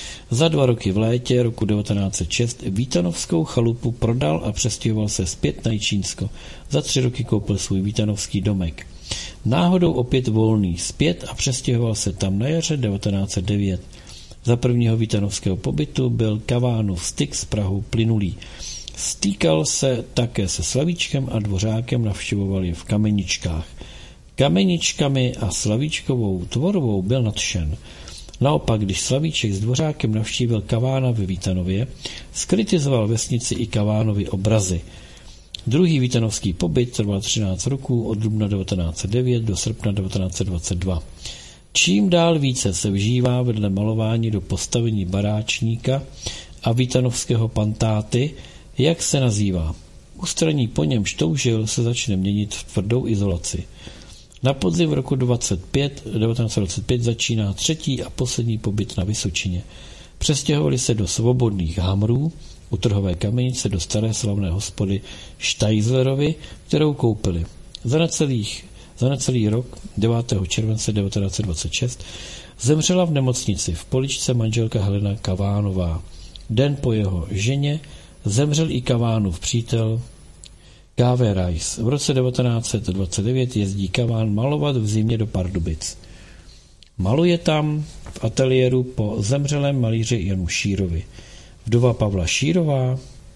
Za dva roky v létě roku devatenáct set šest vítanovskou chalupu prodal a přestěhoval se zpět na Jičínsko. Za tři roky koupil svůj vítanovský domek. Náhodou opět volný zpět a přestěhoval se tam na jaře devatenáct set devět. Za prvního vítanovského pobytu byl Kavánův styk s Prahou plynulý. Stýkal se také se Slavíčkem a Dvořákem, navštěvoval je v Kameničkách. Kameničkami a Slavíčkovou tvorbou byl nadšen. Naopak, když Slavíček s Dvořákem navštívil Kavána ve Vítanově, skritizoval vesnici i Kavánovy obrazy. Druhý vítanovský pobyt trval třináct roků od dubna devatenáct set devět do srpna devatenáct set dvacet dva. Čím dál více se vžívá vedle malování do postavení baráčníka a vítanovského pantáty, jak se nazývá. Ústraní, po němž toužil, se začne měnit v tvrdou izolaci. Na podzim roku dvacet pět, devatenáct set dvacet pět začíná třetí a poslední pobyt na Vysočině. Přestěhovali se do svobodných hamrů u trhové kamenice do staré slavné hospody Štajzlerovi, kterou koupili. Za necelých, za necelý rok, devátého července devatenáct set dvacet šest, zemřela v nemocnici v Poličce manželka Helena Kavánová. Den po jeho ženě zemřel i Kavánův přítel K V Rice. V roce devatenáct set dvacet devět jezdí Kaván malovat v zimě do Pardubic. Maluje tam v ateliéru po zemřelém malíři Janu Šírovi. Vdova Pavla Šírová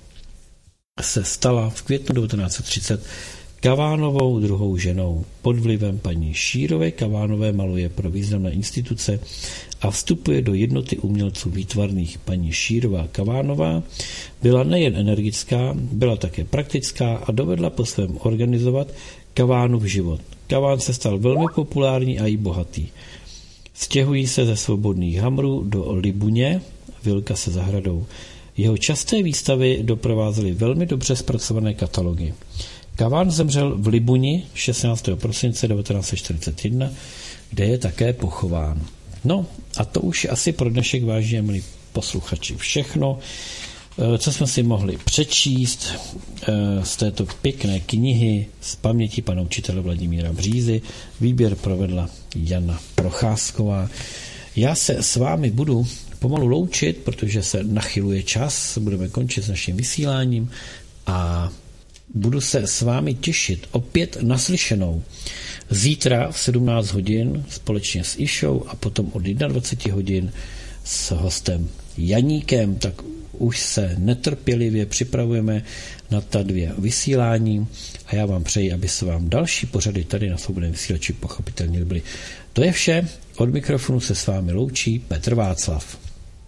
se stala v květnu devatenáct set třicet Kavánovou druhou ženou. Pod vlivem paní Šírové Kavánové maluje pro významné instituce a vstupuje do jednoty umělců výtvarných. Paní Šírová Kavánová byla nejen energická, byla také praktická a dovedla po svém organizovat Kavánův život. Kaván se stal velmi populární a i bohatý. Stěhují se ze svobodných hamrů do Libuně, vilka se zahradou. Jeho časté výstavy doprovázely velmi dobře zpracované katalogy. Kaván zemřel v Libuni šestnáctého prosince devatenáct set čtyřicet jedna, kde je také pochován. No a to už je asi pro dnešek, vážně milí posluchači, všechno, co jsme si mohli přečíst z této pěkné knihy z paměti pana učitele Vladimíra Břízy. Výběr provedla Jana Procházková. Já se s vámi budu pomalu loučit, protože se nachyluje čas, budeme končit s naším vysíláním a budu se s vámi těšit opět naslyšenou. Zítra v sedmnáct hodin společně s Išou a potom od dvacet jedna hodin s hostem Janíkem, tak už se netrpělivě připravujeme na ta dvě vysílání a já vám přeji, aby se vám další pořady tady na Svobodném vysílači pochopitelně líbily. To je vše, od mikrofonu se s vámi loučí Petr Václav.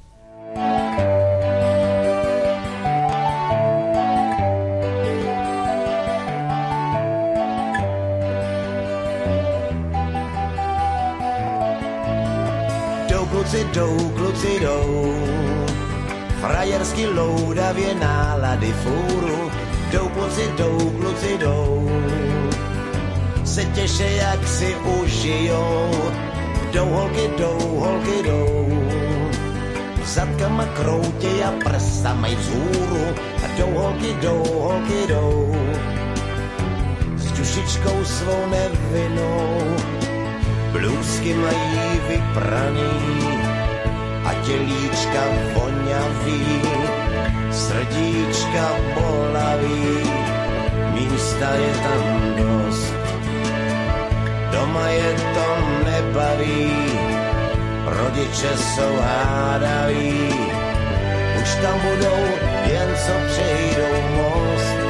Kluci jdou, kluci jdou, frajersky loudavě nálady fůru. Jdou, kluci jdou, kluci jdou, se těše, jak si užijou. Jdou, holky jdou, holky jdou, zadkama kroutěj a prsa mají vzhůru. A jdou, holky jdou, holky jdou, s dušičkou svou nevinnou. Blůzky mají vypraný a tělíčka voňavý, srdíčka bolavý, místa je tam dost. Doma je to nebaví, rodiče jsou hádaví, už tam budou jen co přejdou most.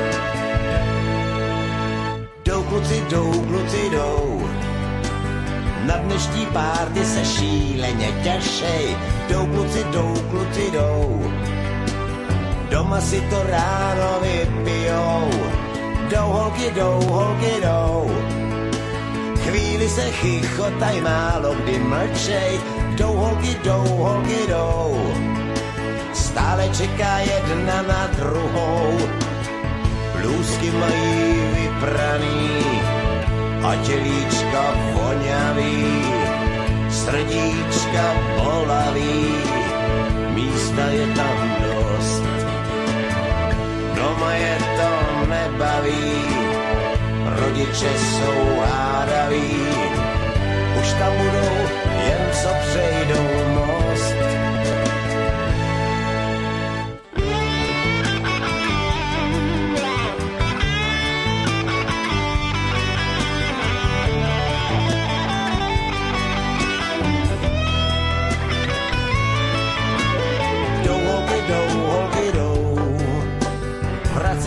Jdou kluci, jdou, kluci jdou, na dnešní párty se šíleně těšej. Jdou, kluci, jdou, kluci jdou, doma si to ráno vypijou. Jdou, holky jdou, holky jdou, chvíli se chichotaj, málo kdy mlčej. Jdou, holky jdou, holky jdou, stále čeká jedna na druhou. Blůzky mají vypraný a tělíčka voňavý, srdíčka bolavý, místa je tam dost. Doma je to nebaví, rodiče jsou hádaví, už tam budou jen co přejdou most.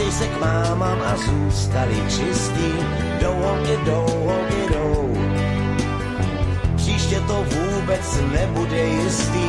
Podívej se k mámám a zůstali čistý. Jdou holky, jdou, holky, jdou. Příště to vůbec nebude jistý.